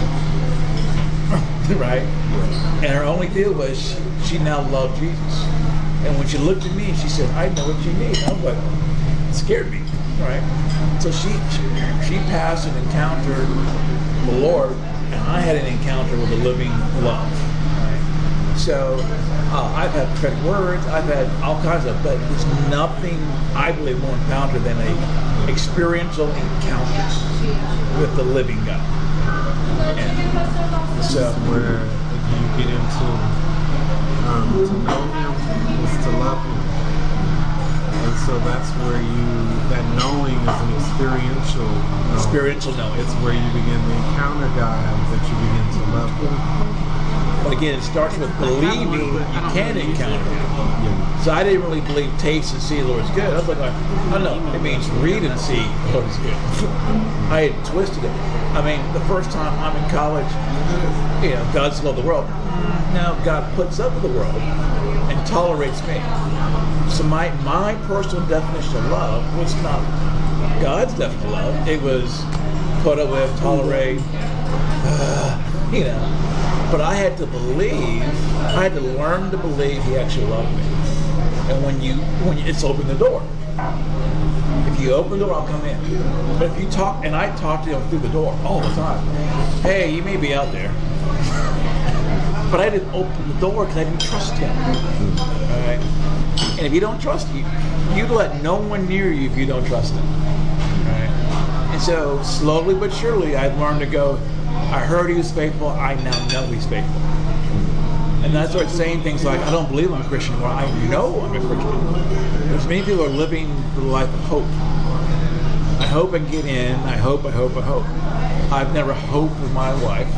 [SPEAKER 1] Right? And her only deal was she now loved Jesus. And when she looked at me, she said, I know what you need. I was like, it scared me. Right? So she passed and encountered the Lord, and I had an encounter with the living love. Right? So I've had prophetic words, I've had all kinds of, but there's nothing I believe more encounter than a experiential encounter with the living God. And so
[SPEAKER 5] Where you get into to know Him is to love Him. And so that's where that knowing is an experiential knowing.
[SPEAKER 1] experiential knowing.
[SPEAKER 5] It's where you begin to encounter God, that you begin to love Him.
[SPEAKER 1] But again, it starts with believing you can encounter Him. So I didn't really believe taste and see the Lord is good. I was like, I don't know. It means read and see the Lord is good. I had twisted it. I mean, the first time I'm in college, God so loved the world. Now God puts up with the world and tolerates me. So my personal definition of love was not God's definition of love. It was put up with, tolerate, But I had to believe, I had to learn to believe He actually loved me. And when you it's open the door. If you open the door, I'll come in. But if you talk, and I talk to Him through the door all the time. Hey, you may be out there. But I didn't open the door because I didn't trust Him. All right? And if you don't trust you let no one near you if you don't trust Him. All right? And so slowly but surely, I've learned to go, I heard He was faithful, I now know He's faithful. And I started saying things like, I don't believe I'm a Christian anymore, I know I'm a Christian. Because many people are living the life of hope. I hope I can get in, I hope. I've never hoped with my wife.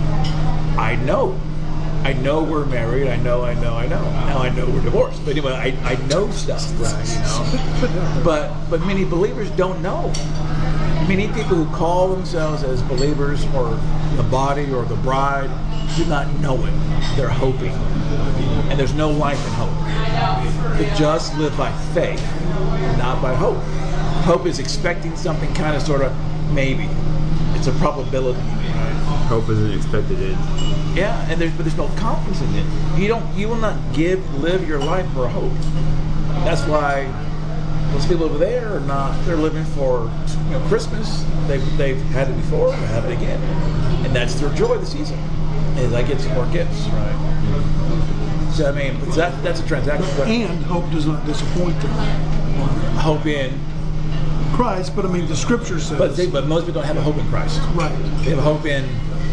[SPEAKER 1] I know we're married, I know. Now I know we're divorced. But anyway, I know stuff, right, But many believers don't know. Many people who call themselves as believers or the body or the bride do not know it. They're hoping. And there's no life in hope. The just live by faith, not by hope. Hope is expecting something kind of sort of maybe. It's a probability.
[SPEAKER 3] Hope is an expected end.
[SPEAKER 1] Yeah, and there's no confidence in it. You will not live your life for a hope. That's why those people over there are not. They're living for Christmas. They've had it before. They have it again, and that's their joy of the season. Is I get some more gifts, right? So I mean, that's a transaction.
[SPEAKER 4] And hope does not disappoint them.
[SPEAKER 1] Hope in
[SPEAKER 4] Christ, but I mean the Scripture says.
[SPEAKER 1] But most people don't have a hope in Christ.
[SPEAKER 4] Right.
[SPEAKER 1] They have a hope in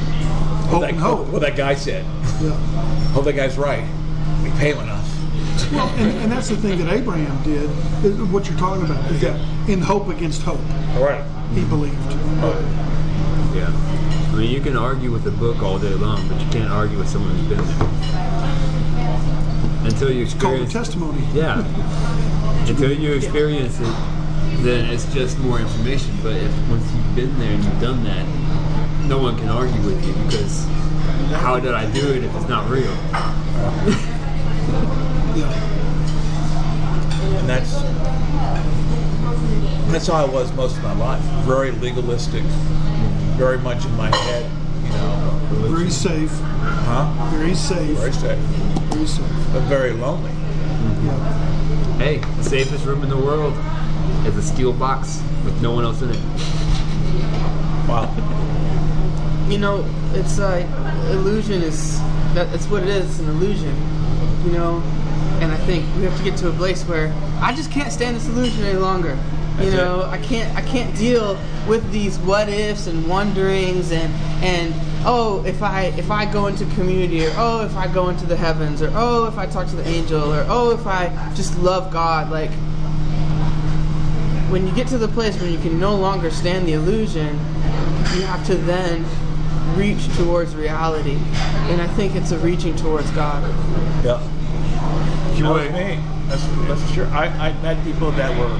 [SPEAKER 1] what that guy said.
[SPEAKER 4] Yeah.
[SPEAKER 1] Hope that guy's right. We pay him enough.
[SPEAKER 4] Well, and that's the thing that Abraham did. What you're talking about is that in hope against hope,
[SPEAKER 1] All right.
[SPEAKER 4] he believed.
[SPEAKER 3] Yeah. I mean, you can argue with a book all day long, but you can't argue with someone who's been there. Until you
[SPEAKER 4] It's called a
[SPEAKER 3] experience
[SPEAKER 4] testimony.
[SPEAKER 3] Yeah. Until you experience it, then it's just more information. But once you've been there and you've done that, no one can argue with you because how did I do it if it's not real?
[SPEAKER 4] Yeah.
[SPEAKER 1] And that's how I was most of my life. Very legalistic, very much in my head,
[SPEAKER 4] Very safe.
[SPEAKER 1] Huh?
[SPEAKER 4] Very safe.
[SPEAKER 1] Very safe.
[SPEAKER 4] Very safe.
[SPEAKER 1] But very lonely.
[SPEAKER 4] Yeah.
[SPEAKER 3] Hey, the safest room in the world is a steel box with no one else in it.
[SPEAKER 1] Wow.
[SPEAKER 2] It's like illusion that's what it is. It's an illusion, And I think we have to get to a place where I just can't stand this illusion any longer. I can't deal with these what ifs and wonderings and if I go into community, or if I go into the heavens, or if I talk to the angel, or if I just love God. Like when you get to the place where you can no longer stand the illusion, you have to then reach towards reality. And I think it's a reaching towards God.
[SPEAKER 1] Yeah.
[SPEAKER 3] you
[SPEAKER 1] That was
[SPEAKER 3] would.
[SPEAKER 1] me. That's for sure. I met people that were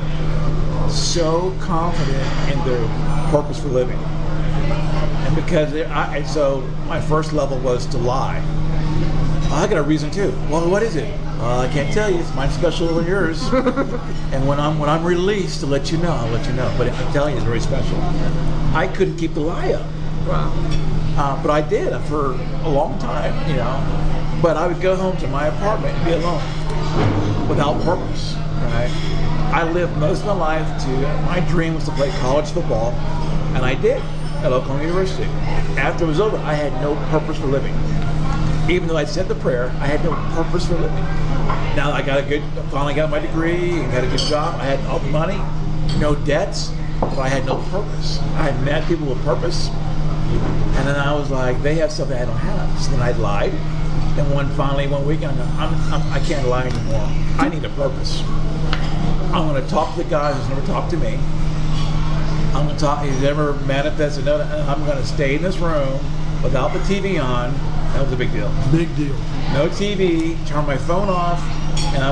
[SPEAKER 1] so confident in their purpose for living, and so my first level was to lie. I got a reason too. Well, what is it? I can't tell you. It's mine's special than yours. And when I'm released to let you know, I'll let you know. But I'm telling you, it's very special. I couldn't keep the lie up.
[SPEAKER 2] Wow.
[SPEAKER 1] But I did for a long time, But I would go home to my apartment and be alone, without purpose, right? I lived most of my life my dream was to play college football, and I did at Oklahoma University. After it was over, I had no purpose for living. Even though I'd said the prayer, I had no purpose for living. Now I finally got my degree, and got a good job. I had all the money, no debts, but I had no purpose. I had met people with purpose. And then I was like, they have something I don't have. So then I lied. And one weekend, I can't lie anymore. I need a purpose. I'm going to talk to the guy who's never talked to me. I'm going to talk. He's never manifested. I'm going to stay in this room without the TV on. That was a big deal.
[SPEAKER 4] Big deal.
[SPEAKER 1] No TV. Turn my phone off. And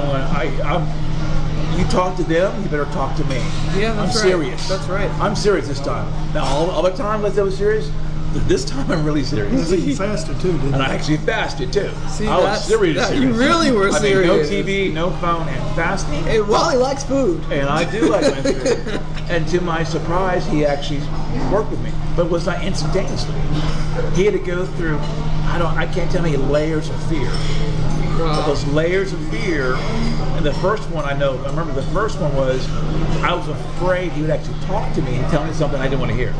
[SPEAKER 1] you talk to them, you better talk to me.
[SPEAKER 2] Yeah, that's
[SPEAKER 1] I'm
[SPEAKER 2] right.
[SPEAKER 1] serious.
[SPEAKER 2] That's right.
[SPEAKER 1] I'm serious this time. Now, all the other times I was serious, this time I'm really serious.
[SPEAKER 4] You fasted too, didn't you?
[SPEAKER 1] And I actually fasted too.
[SPEAKER 2] See,
[SPEAKER 1] I was serious.
[SPEAKER 2] you really were serious.
[SPEAKER 1] No TV, no phone, and fasting.
[SPEAKER 2] Hey, Wally likes food.
[SPEAKER 1] And I do like my food. And to my surprise, he actually worked with me, but it was not instantaneously. He had to go through, I can't tell you layers of fear. But those layers of fear, and the first one I remember the first one was, I was afraid he would actually talk to me and tell me something I didn't want to hear.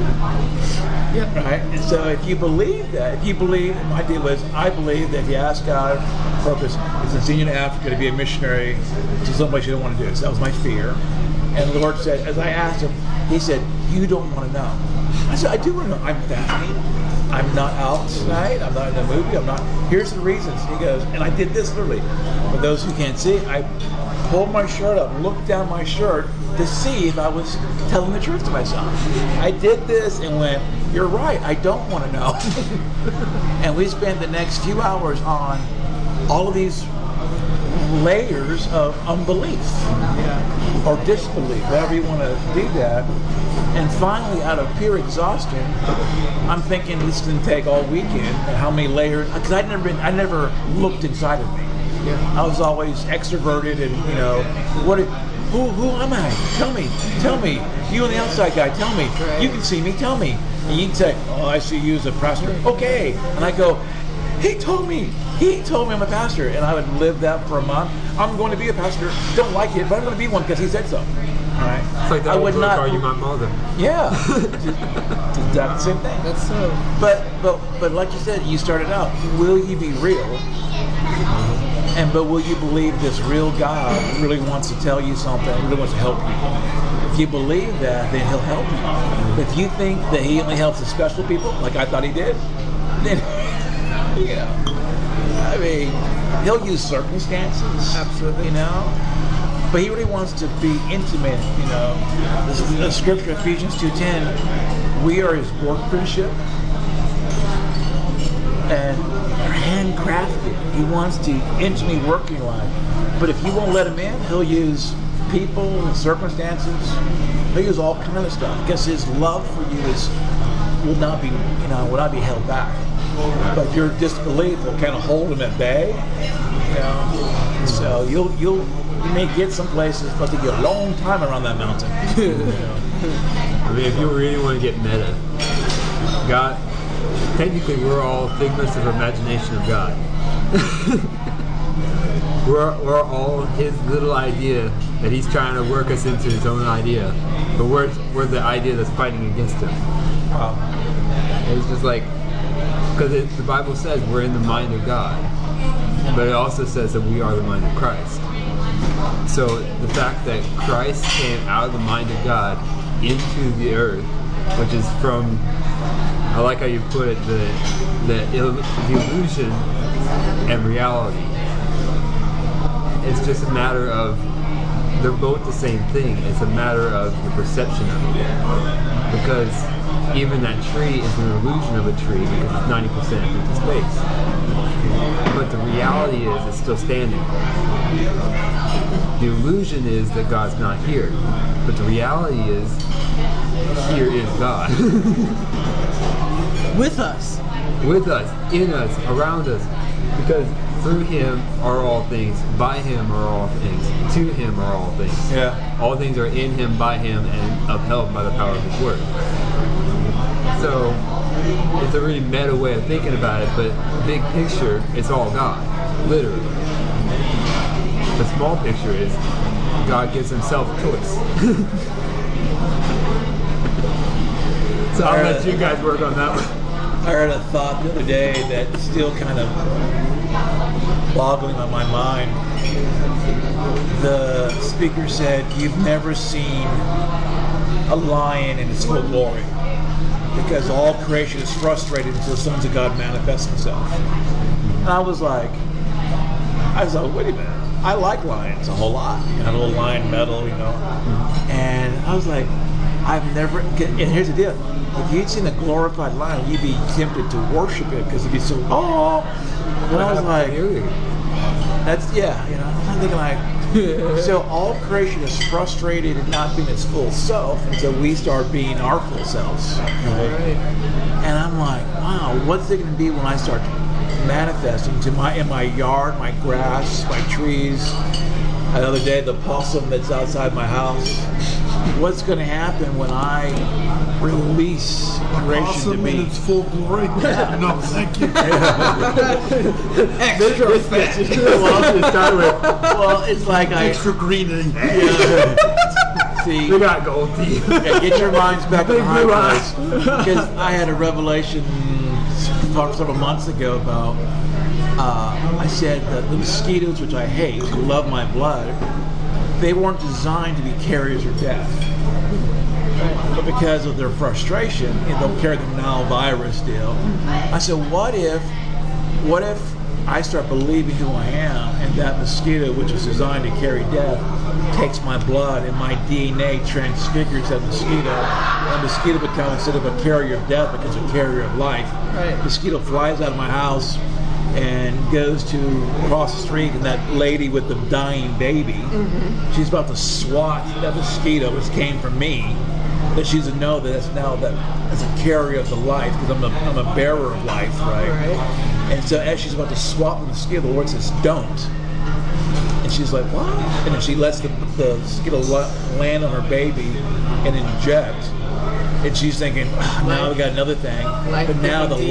[SPEAKER 2] Yeah.
[SPEAKER 1] Right? And so if you believe that, my deal was, I believe that if you ask God, purpose is to send you to Africa to be a missionary to someplace you don't want to do. So that was my fear. And the Lord said, as I asked him, he said, you don't want to know. I said, I do want to know. I'm fasting. I'm not out tonight. I'm not in a movie. Here's the reasons. He goes, and I did this literally. For those who can't see, I pulled my shirt up, looked down my shirt to see if I was telling the truth to myself. I did this and went, you're right, I don't want to know. And we spent the next few hours on all of these layers of unbelief or disbelief, however you want to do that. And finally, out of pure exhaustion, I'm thinking this didn't take all weekend. And how many layers? Because I never looked inside of me. I was always extroverted, and who am I? Tell me. You on the outside guy, tell me. You can see me, tell me. And you'd say, oh, I see you as a pastor. Okay. And I go, he told me I'm a pastor, and I would live that for a month. I'm going to be a pastor. Don't like it, but I'm going to be one because he said so. All right.
[SPEAKER 3] It's like that old joke, are you my mother?
[SPEAKER 1] Yeah. That's the same thing.
[SPEAKER 2] That's so.
[SPEAKER 1] But like you said, you started out. Will you be real? But will you believe this real God really wants to tell you something, really wants to help you? If you believe that, then he'll help you. But if you think that he only helps the special people, like I thought he did, then, he'll use circumstances.
[SPEAKER 2] Absolutely.
[SPEAKER 1] But he really wants to be intimate, The scripture, Ephesians 2:10, we are his workmanship and handcrafted. He wants to intimately work in your life. But if you won't let him in, he'll use people and circumstances. He'll use all kind of stuff because his love for you will not be held back. But your disbelief will kind of hold him at bay. So you may get some places, but they get a long time around that mountain.
[SPEAKER 3] If you really want to get meta, God, technically we're all figments of imagination of God. we're all his little idea that he's trying to work us into his own idea, but we're the idea that's fighting against him. It's just like, because the Bible says we're in the mind of God, but it also says that we are the mind of Christ. So the fact that Christ came out of the mind of God into the earth, which is from, I like how you put it, the illusion and reality. It's just a matter of, they're both the same thing. It's a matter of the perception of it. Because even that tree is an illusion of a tree because it's 90% empty space. but the reality is it's still standing. The illusion is that God's not here, but the reality is here is God.
[SPEAKER 2] With us.
[SPEAKER 3] With us, in us, around us, because through Him are all things, by Him are all things, to Him are all things.
[SPEAKER 1] Yeah.
[SPEAKER 3] All things are in Him, by Him, and upheld by the power of His Word. So, it's a really meta way of thinking about it, but big picture, it's all God, literally. The small picture is God gives Himself choice. So I'll let you guys work on that one.
[SPEAKER 1] I heard a thought the other day that's still kind of boggling on my mind. The speaker said, "You've never seen a lion in its full glory because all creation is frustrated until the sons of God manifest Himself." And I was like, wait a minute. I like lions a whole lot. You know, a little lion medal, you know. And I was like, I've never. And here's the deal: if you'd seen a glorified lion, you'd be tempted to worship it because it'd be so. Oh, and I was like, that's you know. I'm thinking like, so all creation is frustrated at not being its full self until we start being our full selves. Right? And I'm like, wow, what's it going to be when I start manifesting in my yard, my grass, my trees? Another day, the possum that's outside my house. What's going to happen when I release creation
[SPEAKER 4] Awesome
[SPEAKER 1] to be?
[SPEAKER 4] in its full glory. No, thank you.
[SPEAKER 1] Well, it's like
[SPEAKER 4] Extra greenery.
[SPEAKER 1] See,
[SPEAKER 3] We got gold teeth.
[SPEAKER 1] yeah, get your minds back in the
[SPEAKER 3] Big
[SPEAKER 1] high
[SPEAKER 3] blue
[SPEAKER 1] place. Because I had a revelation several months ago about. I said that the mosquitoes, which I hate, who love my blood, they weren't designed to be carriers of death. But because of their frustration, they'll carry the Nile virus deal. I said, what if I start believing who I am, and that mosquito, which is designed to carry death, takes my blood and my DNA transfigures that mosquito, and the mosquito becomes, instead of a carrier of death, becomes a carrier of life.
[SPEAKER 2] Right.
[SPEAKER 1] The mosquito flies out of my house and goes to across the street, and that lady with the dying baby, she's about to swat that mosquito, which came from me, that she's to know that it's now that as a carrier of the life, because I'm a bearer of life, right? And so as she's about to swat the mosquito, the Lord says, "Don't." And she's like, "What?" And then she lets the mosquito land on her baby and inject. And she's thinking, now we got another thing. But now the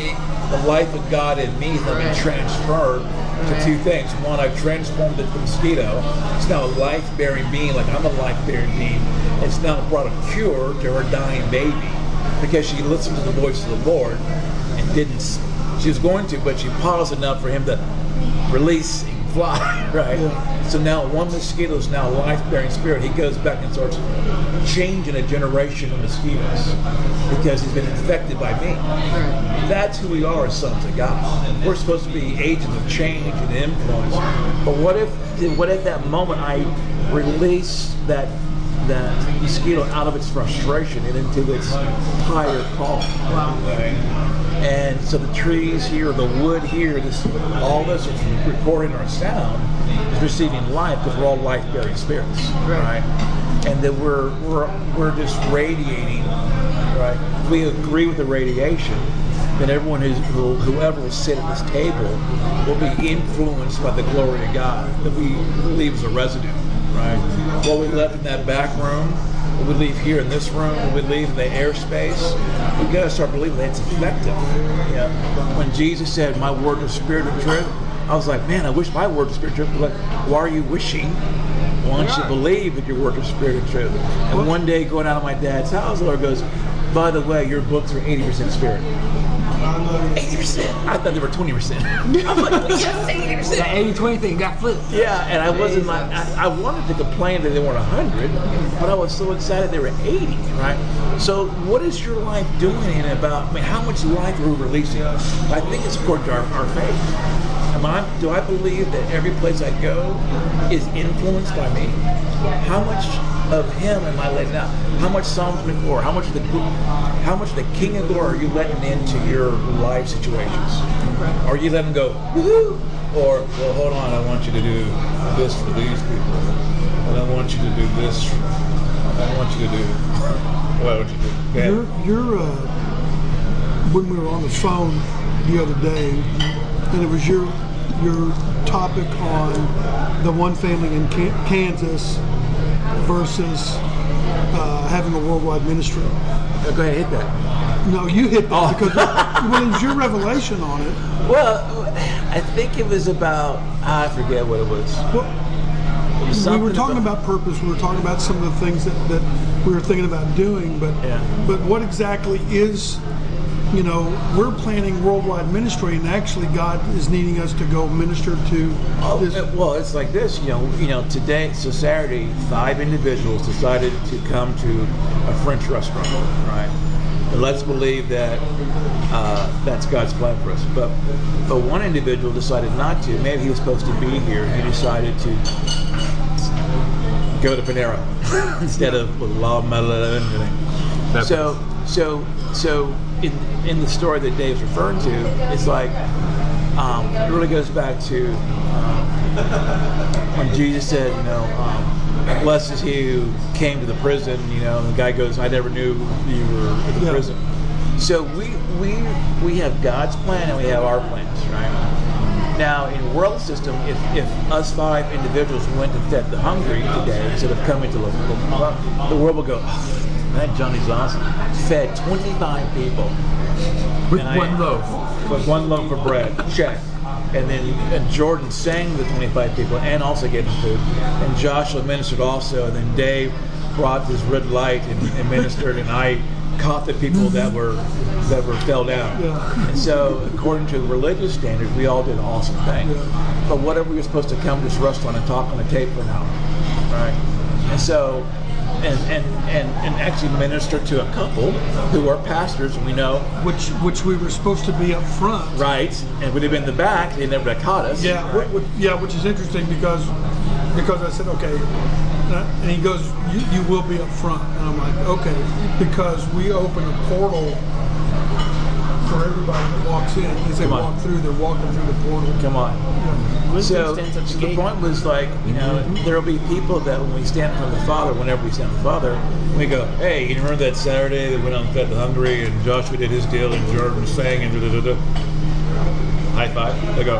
[SPEAKER 1] life of God in me has been transferred to two things. One, I've transformed the mosquito. It's now a life-bearing being, like I'm a life-bearing being. It's now brought a cure to her dying baby because she listened to the voice of the Lord and didn't. She was going to, but she paused enough for Him to release and fly, right? So now one mosquito is now a life-bearing spirit. He goes back and starts changing a generation of mosquitoes because he's been infected by me. That's who we are as sons of God. We're supposed to be agents of change and influence. But what if that moment I release that mosquito out of its frustration and into its higher call? Wow. Right? And so the trees here, the wood here, all this is recording our sound is receiving life because we're all life-bearing spirits, right? And that we're just radiating, right? If we agree with the radiation, then everyone whoever will sit at this table will be influenced by the glory of God that we leave as a residue, right? What we left in that back room, what we leave here in this room, what we leave in the airspace, we've got to start believing that it's effective. Yeah. When Jesus said, "My word is spirit and truth," I was like, man, I wish my word was spirit and truth. Like, why are you wishing? Why don't you believe that your word is spirit and truth? And one day going out of my dad's house, the Lord goes, "By the way, your books are 80% spirit." 80%. I thought they were 20%. I'm like, yes, 80%.
[SPEAKER 3] That 80-20 thing got flipped.
[SPEAKER 1] Yeah, and I wasn't like, I wanted to complain that they weren't 100, but I was so excited they were 80, right? So what is your life doing in about, how much life are we releasing? I think it's according to our faith. Do I believe that every place I go is influenced by me? How much of Him am I letting out? How much Psalm 24? How much of the King of Glory are you letting into your life situations? Are you letting go, woohoo? Or, well, hold on, I want you to do this for these people, and I want you to do this. I want you to do. What I want you to do?
[SPEAKER 4] Your when we were on the phone the other day, and it was your topic on the one family in Kansas versus having a worldwide ministry.
[SPEAKER 1] Go ahead, hit that.
[SPEAKER 4] No, you hit that because well, it was your revelation on it.
[SPEAKER 1] Well, I think it was about, I forget what it was.
[SPEAKER 4] Well, we were talking about purpose. We were talking about some of the things that we were thinking about doing. But what exactly is, we're planning worldwide ministry, and actually God is needing us to go minister to this.
[SPEAKER 1] Well, it's like this. Today, so Saturday, 5 individuals decided to come to a French restaurant, right? And let's believe that that's God's plan for us. But one individual decided not to. Maybe he was supposed to be here. He decided to go to Panera instead of La Mela and everything. So in the story that Dave's referring to, it's like it really goes back to when Jesus said, blessed is he who came to the prison. And the guy goes, I never knew you were in the prison. So we have God's plan and we have our plans, right? Now, in world system, if us 5 individuals went and fed the hungry today instead of coming to the world will go, oh, that Johnny's awesome. Fed 25 people
[SPEAKER 3] with one loaf.
[SPEAKER 1] With one loaf of bread. Check. And then Jordan sang the 25 people and also gave them food. And Joshua ministered also. And then Dave brought his red light and ministered. And I caught the people that were fell down. Yeah. And so, according to religious standards, we all did an awesome thing. Yeah. But what if we were supposed to come to this restaurant and talk on the tape for an hour, right? And so, and actually minister to a couple who are pastors, we know,
[SPEAKER 4] which we were supposed to be up front,
[SPEAKER 1] right? And would have been in the back, they never caught us.
[SPEAKER 4] Yeah, right? Which is interesting because I said, okay. And he goes, you will be up front. And I'm like, okay, because we open a portal for everybody that walks in. As they walk through, they're walking through the portal.
[SPEAKER 1] Come on.
[SPEAKER 2] Yeah.
[SPEAKER 1] So the point was like, there will be people that when we stand from the Father, whenever we stand from the Father, we go, hey, you remember that Saturday that went on and fed the hungry and Joshua did his deal and Jordan sang and da-da-da-da. High five. They go,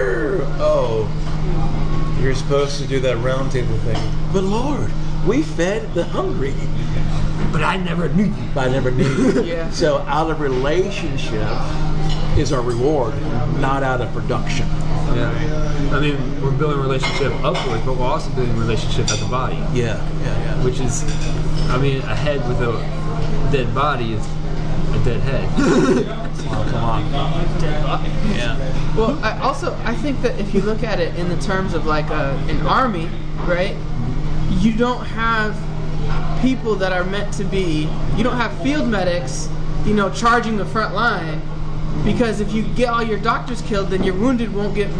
[SPEAKER 1] oh. You're supposed to do that round table thing. But Lord, we fed the hungry.
[SPEAKER 3] But I never knew you.
[SPEAKER 1] But I never knew you.
[SPEAKER 2] Yeah.
[SPEAKER 1] So out of relationship is our reward, not out of production.
[SPEAKER 3] Yeah. I mean, we're building a relationship upward, but we're also building a relationship at the body.
[SPEAKER 1] Yeah.
[SPEAKER 3] Which is, a head with a dead body is a dead head.
[SPEAKER 1] Come on. Yeah.
[SPEAKER 2] Well, I think that if you look at it in the terms of like an army, right? You don't have people that are meant to be. You don't have field medics, charging the front line, because if you get all your doctors killed, then your wounded won't get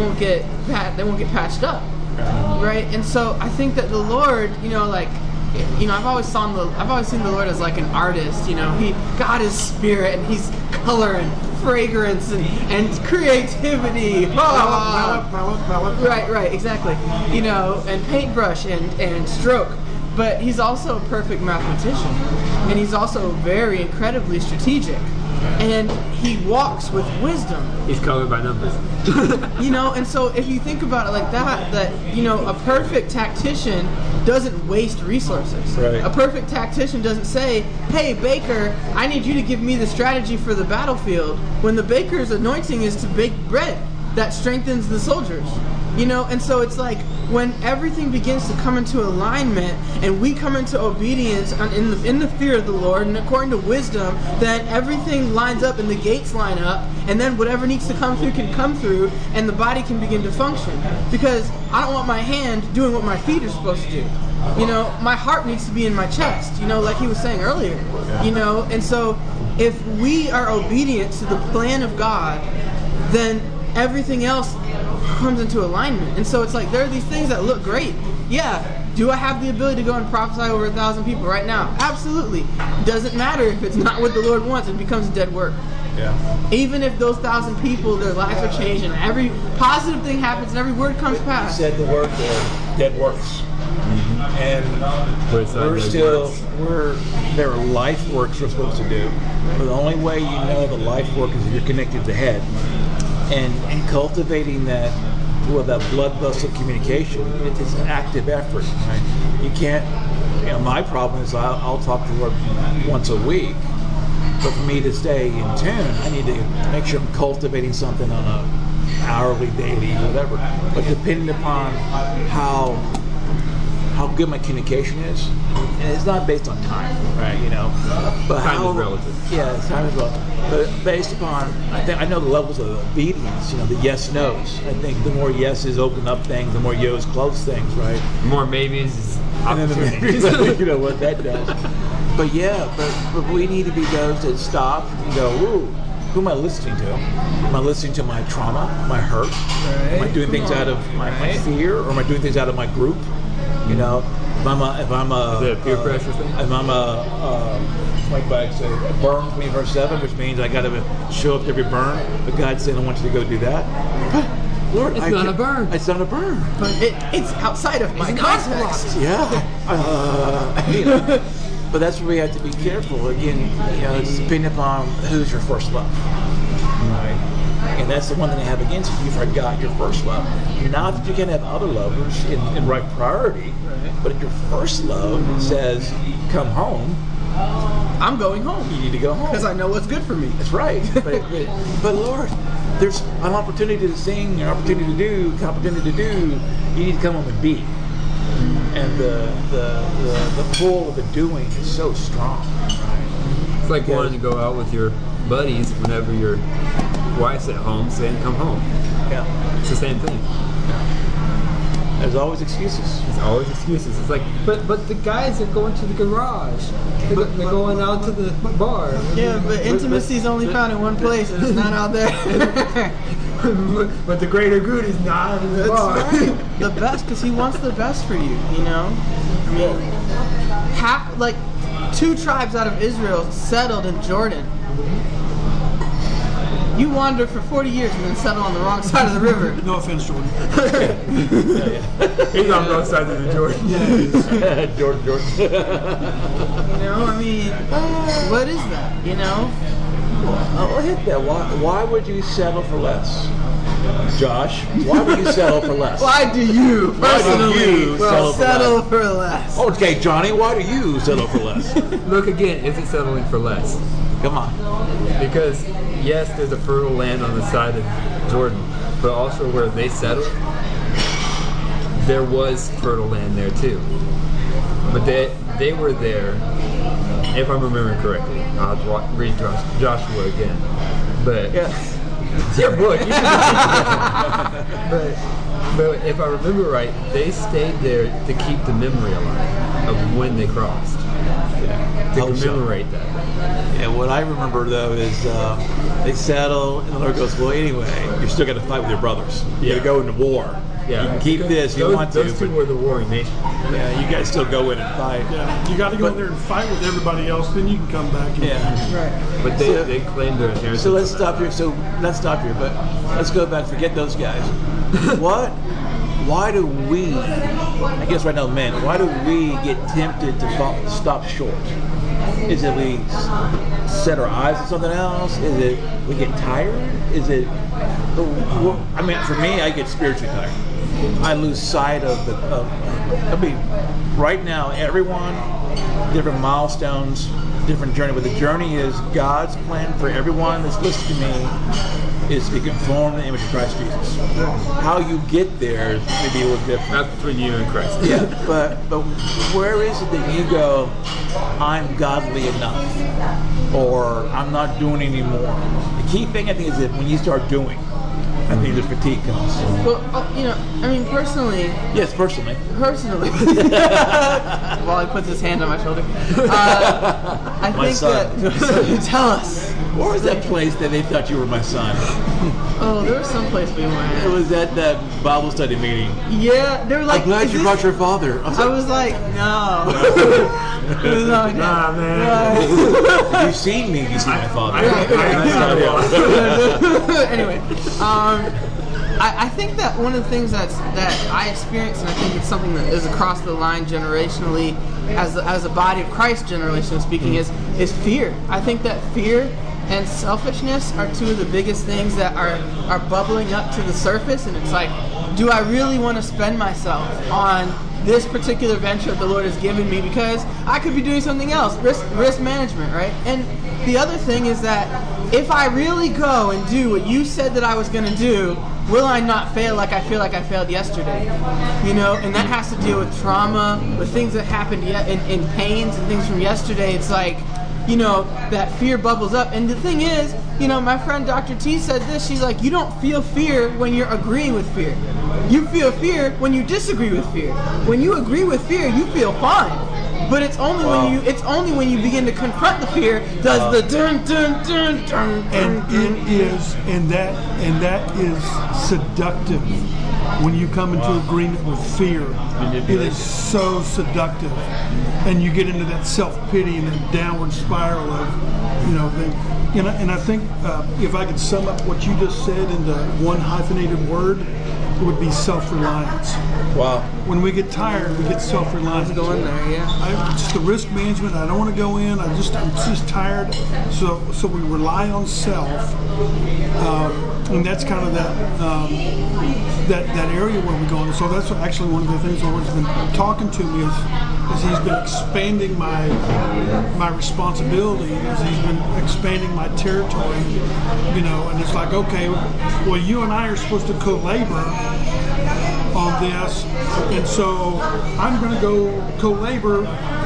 [SPEAKER 2] patched up, right? And so I think that the Lord, I've always seen the Lord as like an artist. God is spirit, and He's color and fragrance and creativity.
[SPEAKER 4] Palette.
[SPEAKER 2] Right, exactly. And paintbrush and stroke. But He's also a perfect mathematician, and He's also very incredibly strategic. And He walks with wisdom.
[SPEAKER 3] He's colored by numbers.
[SPEAKER 2] And so if you think about it like that a perfect tactician doesn't waste resources.
[SPEAKER 1] Right.
[SPEAKER 2] A perfect tactician doesn't say, hey, baker, I need you to give me the strategy for the battlefield, when the baker's anointing is to bake bread that strengthens the soldiers. And so it's like when everything begins to come into alignment and we come into obedience in the fear of the Lord and according to wisdom, then everything lines up and the gates line up, and then whatever needs to come through can come through, and the body can begin to function. Because I don't want my hand doing what my feet are supposed to do. My heart needs to be in my chest, like he was saying earlier. And so if we are obedient to the plan of God, then everything else comes into alignment. And so it's like there are these things that look great. Yeah. Do I have the ability to go and prophesy over 1,000 people right now? Absolutely. Doesn't matter if it's not what the Lord wants. It becomes dead work.
[SPEAKER 1] Yeah.
[SPEAKER 2] Even if those 1,000 people, their lives are changed and every positive thing happens and every word comes
[SPEAKER 1] You
[SPEAKER 2] past.
[SPEAKER 1] said the word there, dead works. And there are life works we're supposed to do. But the only way you know the life work is if you're connected to the head. And cultivating that blood vessel communication, it's an active effort, right? You can't, my problem is I'll talk to the Lord once a week. But for me to stay in tune, I need to make sure I'm cultivating something on a hourly, daily, whatever. But depending upon how good my communication is, and it's not based on time, right? But
[SPEAKER 3] Time is relative.
[SPEAKER 1] Yeah, time is relative. But based upon, I know the levels of obedience. The yes nos. I think the more yeses open up things, the more yos close things, right?
[SPEAKER 3] More maybes,
[SPEAKER 1] And then
[SPEAKER 3] opportunities.
[SPEAKER 1] what that does. But yeah, but we need to be those that stop and go, ooh, who am I listening to? Am I listening to my trauma, my hurt?
[SPEAKER 2] Right.
[SPEAKER 1] Am I doing things out of my fear, or am I doing things out of my group? If I'm a
[SPEAKER 3] Is it a peer pressure thing?
[SPEAKER 1] If I'm like I say, burn me verse 7, which means I got to show up to every burn. But God's saying, I want you to go do that. Lord,
[SPEAKER 3] It's not a burn.
[SPEAKER 1] It's not a burn.
[SPEAKER 2] But it's outside of my context.
[SPEAKER 1] Yeah. But that's where we have to be careful. Again, it's depending upon who's your first love. Right? And that's the one thing I have against you. You forgot your first love. Not that you can have other lovers in right priority, but if your first love says, come home,
[SPEAKER 2] I'm going home.
[SPEAKER 1] you need to go home.
[SPEAKER 2] Because I know what's good for me.
[SPEAKER 1] That's right. But Lord, there's an opportunity to sing, an opportunity to do, an opportunity to do. You need to come home and be. And the pull of the doing is so strong.
[SPEAKER 3] It's like wanting to go out with your buddies whenever your wife's at home saying, come home.
[SPEAKER 1] Yeah.
[SPEAKER 3] It's the same thing.
[SPEAKER 1] There's always excuses.
[SPEAKER 3] It's always excuses. It's like,
[SPEAKER 7] But the guys are going to the garage. They're going out to the bar.
[SPEAKER 2] Yeah, but intimacy is only found in one place, and it's not out there.
[SPEAKER 7] But the greater good is not in the bar.
[SPEAKER 2] That's right. The best, because he wants the best for you. I mean, 2 tribes out of Israel settled in Jordan. You wander for 40 years and then settle on the wrong side of the river.
[SPEAKER 4] No offense, Jordan.
[SPEAKER 3] he's on both sides of the Jordan.
[SPEAKER 1] Jordan.
[SPEAKER 2] I mean, what is that?
[SPEAKER 1] I'll hit that. Why would you settle for less? Josh, why would you settle for less?
[SPEAKER 2] Why do you personally
[SPEAKER 1] settle
[SPEAKER 2] for less?
[SPEAKER 1] Okay, Johnny, why do you settle for less?
[SPEAKER 3] Look again, is it settling for less?
[SPEAKER 1] Come on.
[SPEAKER 3] Because, yes, there's a fertile land on the side of Jordan, but also where they settled, there was fertile land there too. But they were there, if I'm remembering correctly. I'll have to read Joshua again. But it's your book. You should but if I remember right, they stayed there to keep the memory alive of when they crossed. To commemorate that.
[SPEAKER 1] Yeah, what I remember though is they settle, and the Lord goes, well, anyway, you're still going to fight with your brothers. You got to go into war.
[SPEAKER 3] Yeah.
[SPEAKER 1] You can keep this if you want to.
[SPEAKER 3] Those two were the warring nation.
[SPEAKER 1] Yeah, you guys still go in and fight.
[SPEAKER 4] Yeah, you got to go in there and fight with everybody else, then you can come back.
[SPEAKER 1] Yeah.
[SPEAKER 3] But they claimed their inheritance.
[SPEAKER 1] So let's stop here. But let's go back. Forget those guys. Why do we, I guess right now, men, why do we get tempted to stop short? Is it we set our eyes on something else? Is it we get tired? Is it, I mean, for me, I get spiritually tired. I lose sight of right now, everyone, different milestones, different journey. But the journey is God's plan for everyone that's listening to me is to be conformed to the image of Christ Jesus. How you get there is maybe a little different.
[SPEAKER 3] That's between you and Christ.
[SPEAKER 1] Yeah, but where is it that you go, I'm godly enough, or I'm not doing anymore? The key thing I think is that when you start doing, I think the fatigue comes.
[SPEAKER 2] Well, I mean, personally.
[SPEAKER 1] Yes, personally.
[SPEAKER 2] While he puts his hand on my shoulder. I
[SPEAKER 1] My
[SPEAKER 2] think
[SPEAKER 1] son.
[SPEAKER 2] that. Tell us.
[SPEAKER 1] Where was that place that they thought you were my son?
[SPEAKER 2] Oh, there was some place we went.
[SPEAKER 1] It was at that Bible study meeting.
[SPEAKER 2] Yeah, they were like,
[SPEAKER 1] I'm glad
[SPEAKER 2] "Is
[SPEAKER 1] you
[SPEAKER 2] this-"
[SPEAKER 1] brought your father.
[SPEAKER 2] I was like, no. It was like,
[SPEAKER 5] Nah, man.
[SPEAKER 1] If you've seen me, you see my father.
[SPEAKER 2] Anyway, I think that one of the things that I experienced, and I think it's something that is across the line generationally, as a body of Christ, generationally speaking, is fear. I think that fear and selfishness are two of the biggest things that are bubbling up to the surface, and it's like, do I really want to spend myself on this particular venture that the Lord has given me, because I could be doing something else, risk management, right? And the other thing is that if I really go and do what you said that I was going to do, will I not fail like I feel like I failed yesterday? You know, and that has to deal with trauma, with things that happened in pains and things from yesterday. It's like, you know, that fear bubbles up. And the thing is, you know, my friend Dr. T said this, she's like, you don't feel fear when you're agreeing with fear. You feel fear when you disagree with fear. When you agree with fear, you feel fine. But it's only when you begin to confront the fear does the dun dun dun dun.
[SPEAKER 4] And that is seductive. When you come into agreement with fear, it is so seductive, and you get into that self-pity and that downward spiral of, you know, thing. And I think if I could sum up what you just said into one hyphenated word, it would be self-reliance.
[SPEAKER 1] Wow.
[SPEAKER 4] When we get tired, we get self-reliant.
[SPEAKER 2] Go in there, yeah.
[SPEAKER 4] Just the risk management. I don't want to go in. I'm just tired. So we rely on self, and that's kind of that area where we're going. So that's actually one of the things the Lord's been talking to me is He's been expanding my responsibility, as He's been expanding my territory. You know, and it's like, okay, well, you and I are supposed to co-labor on this, and so I'm going to go co-labor,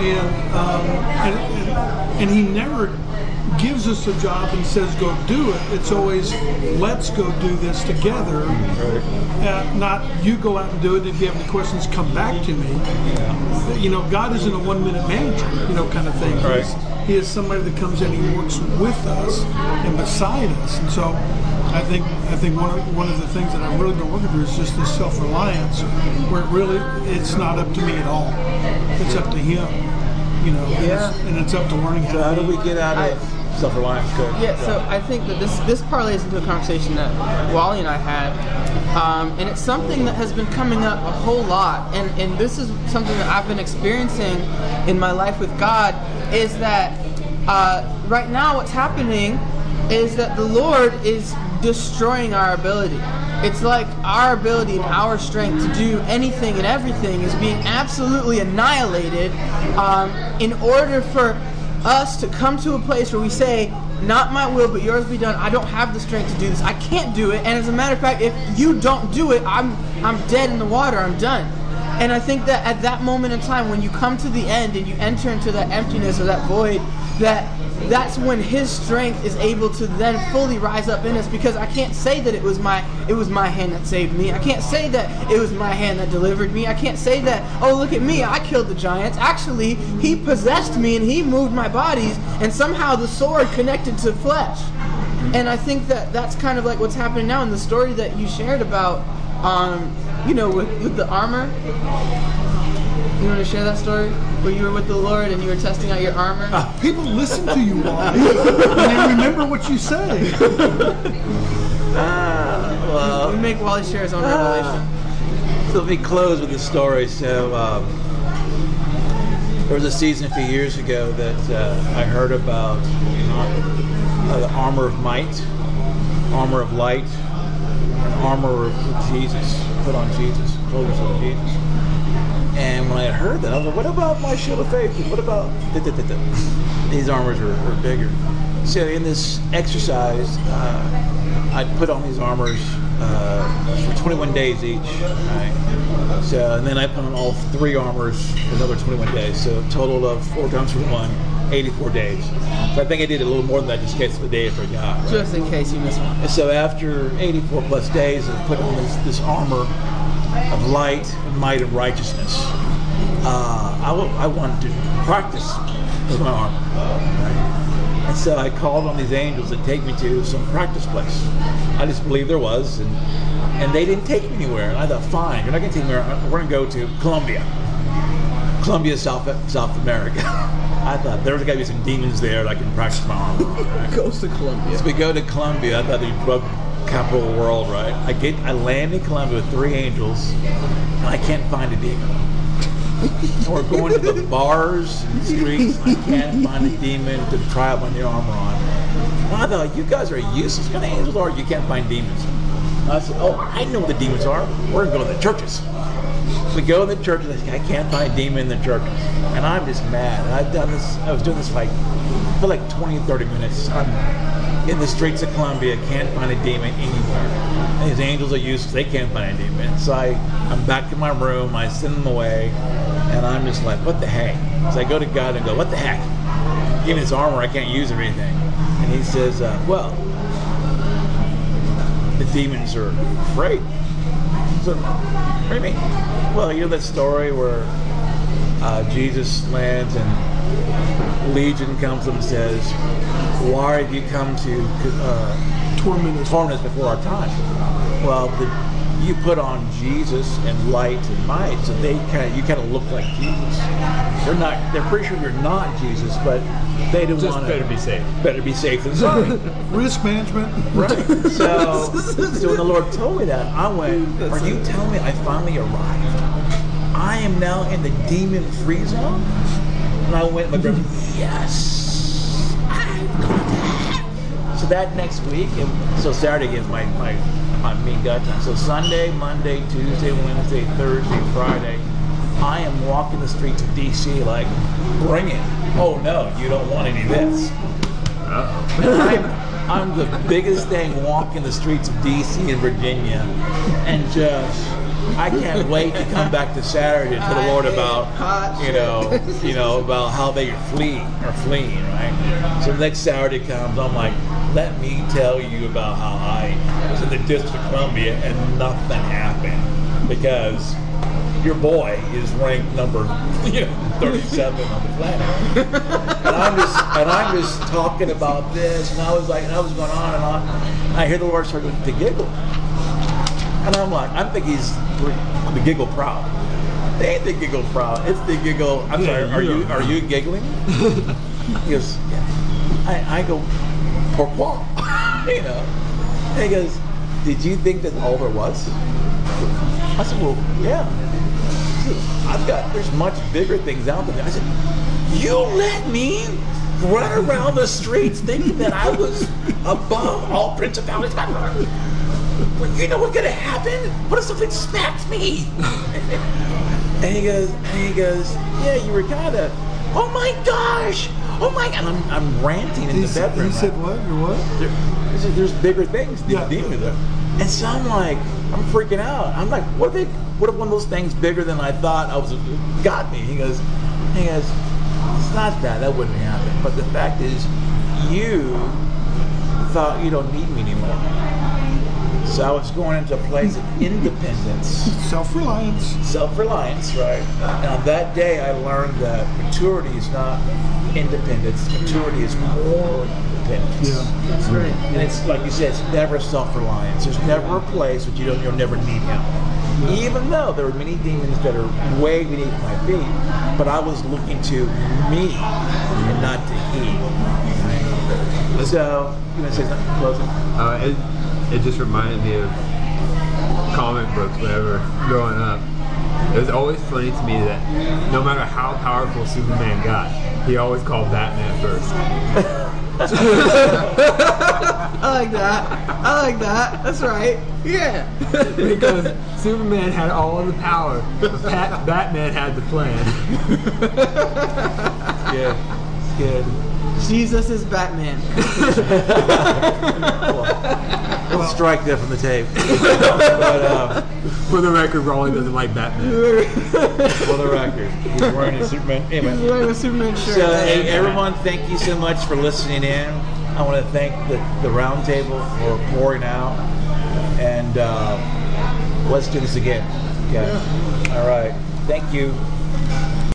[SPEAKER 4] and He never gives us a job and says go do it. It's always let's go do this together. Not you go out and do it, and if you have any questions, come back to me. You know, God isn't a 1-minute manager, you know, kind of thing.
[SPEAKER 1] Right.
[SPEAKER 4] He is somebody that comes in, He works with us and beside us, and so I think one of the things that I've really been working through is just this self-reliance, where it's not up to me at all. It's up to Him, you know. And it's up to learning how.
[SPEAKER 1] So how do we get out of self-reliance? Good.
[SPEAKER 2] Yeah, so I think that this parlays into a conversation that Wally and I had, and it's something that has been coming up a whole lot, and this is something that I've been experiencing in my life with God, is that right now what's happening is that the Lord is destroying our ability. It's like our ability and our strength to do anything and everything is being absolutely annihilated in order for us to come to a place where we say, not my will, but yours be done. I don't have the strength to do this. I can't do it. And as a matter of fact, if you don't do it, I'm dead in the water. I'm done. And I think that at that moment in time, when you come to the end and you enter into that emptiness or that void, that's when His strength is able to then fully rise up in us, because I can't say that it was my hand that saved me. I can't say that it was my hand that delivered me. I can't say that, oh, look at me, I killed the giants. Actually, He possessed me and He moved my bodies, and somehow the sword connected to flesh. And I think that that's kind of like what's happening now in the story that you shared about, you know, with the armor. You want to share that story? Where you were with the Lord and you were testing out your armor?
[SPEAKER 4] People listen to you, Wally, and they remember what you say.
[SPEAKER 1] Well,
[SPEAKER 2] We make Wally share his own revelation.
[SPEAKER 1] so let me close with this story. So there was a season a few years ago that I heard about the armor of might, armor of light, and armor of Jesus. Put on Jesus, clothes of Jesus. And when I heard that, I was like, what about my shield of faith? What about... These armors are bigger. So in this exercise, I put on these armors for 21 days each. Right? So, and then I put on all 3 armors for another 21 days. So a total of 4 times for 1, 84 days. So I think I did a little more than that just in case the day I forgot. Right?
[SPEAKER 2] Just in case you missed one.
[SPEAKER 1] And so after 84 plus days of putting on this armor of light and might and righteousness, I wanted to practice with my armor. And so I called on these angels to take me to some practice place. I just believed there was, and they didn't take me anywhere. And I thought, fine, you're not going to take me anywhere. We're going to go to Colombia, South America. I thought there's got to be some demons there that I can practice my armor on. Right?
[SPEAKER 2] Goes to Colombia.
[SPEAKER 1] So we go to Colombia. I thought they'd drug capital of the world, right? I land in Colombia with 3 angels, and I can't find a demon. And we're going to the bars and streets. I can't find a demon to try out my new armor on. And I thought, you guys are useless. What kind of angels are you? You can't find demons. And I said, oh, I know what the demons are. We're going to go to the churches. We go to the churches. I can't find a demon in the churches. And I'm just mad. And I was doing this for like 20, 30 minutes. I'm in the streets of Colombia, can't find a demon anywhere. And these angels are useless. They can't find a demon. So I'm back in my room. I send them away. And I'm just like, what the heck? So I go to God and go, what the heck? Give me this armor. I can't use everything. And he says, well, the demons are afraid. So, what do you mean? Well, you know that story where Jesus lands and Legion comes and says, why have you come to torment us before our time? Well, you put on Jesus and light and might, so you kind of look like Jesus. They're pretty sure you're not Jesus, but they don't want to. Better be safe than sorry.
[SPEAKER 4] Risk management.
[SPEAKER 1] Right. So when the Lord told me that, I went, are you telling me I finally arrived? I am now in the demon-free zone? And I went, my brother, yes, I'm going to heaven. So that next week, so Saturday is my mean God time. So Sunday, Monday, Tuesday, Wednesday, Thursday, Friday, I am walking the streets of D.C. like, bring it. Oh no, you don't want any of this. I'm the biggest thing walking the streets of D.C. and Virginia, and just I can't wait to come back to Saturday and tell the Lord about about how they are fleeing, right? So the next Saturday comes, I'm like, let me tell you about how I was in the District of Columbia and nothing happened because your boy is ranked number 37 on the planet, and I'm just talking about this, and I was going on and on. I hear the Lord start to giggle. And I'm like, I'm thinking he's the giggle proud. They ain't the giggle proud. It's the giggle. I'm sorry. Are you giggling? He goes, yeah. I go, pourquoi? And he goes, did you think that's all there was? I said, well, yeah. There's much bigger things out there. I said, you let me run around the streets thinking that I was above all principalities. Well, you know what's gonna happen? What if something smacks me? and he goes, yeah, you were kinda, oh my gosh, oh my god, and I'm ranting in the bedroom.
[SPEAKER 4] He said what? You're what?
[SPEAKER 1] There's bigger things than demons there. And so I'm freaking out. I'm like, what if one of those things bigger than I thought got me? He goes, it's not that wouldn't happen. But the fact is, you thought you don't need me anymore. So I was going into a place of independence. Self-reliance, right? And on that day, I learned that maturity is not independence. Maturity is moral independence.
[SPEAKER 4] Yeah,
[SPEAKER 2] That's right.
[SPEAKER 1] And it's like you said, it's never self-reliance. There's never a place that you'll never need help. Even though there are many demons that are way beneath my feet, but I was looking to me and not to he. Right? So, you want to say something closing?
[SPEAKER 3] It just reminded me of comic books, whatever, growing up. It was always funny to me that no matter how powerful Superman got, he always called Batman first.
[SPEAKER 2] I like that. That's right. Yeah.
[SPEAKER 3] Because Superman had all of the power, but Batman had the plan.
[SPEAKER 1] Good.
[SPEAKER 2] Jesus is Batman.
[SPEAKER 1] Let's strike that from the tape. But,
[SPEAKER 3] for the record, Raleigh doesn't like Batman.
[SPEAKER 1] for the record, he's wearing a Superman. Anyway.
[SPEAKER 2] He's wearing a Superman shirt.
[SPEAKER 1] So, hey, everyone, thank you so much for listening in. I want to thank the round table for pouring out. And let's do this again. Okay. All right. Thank you.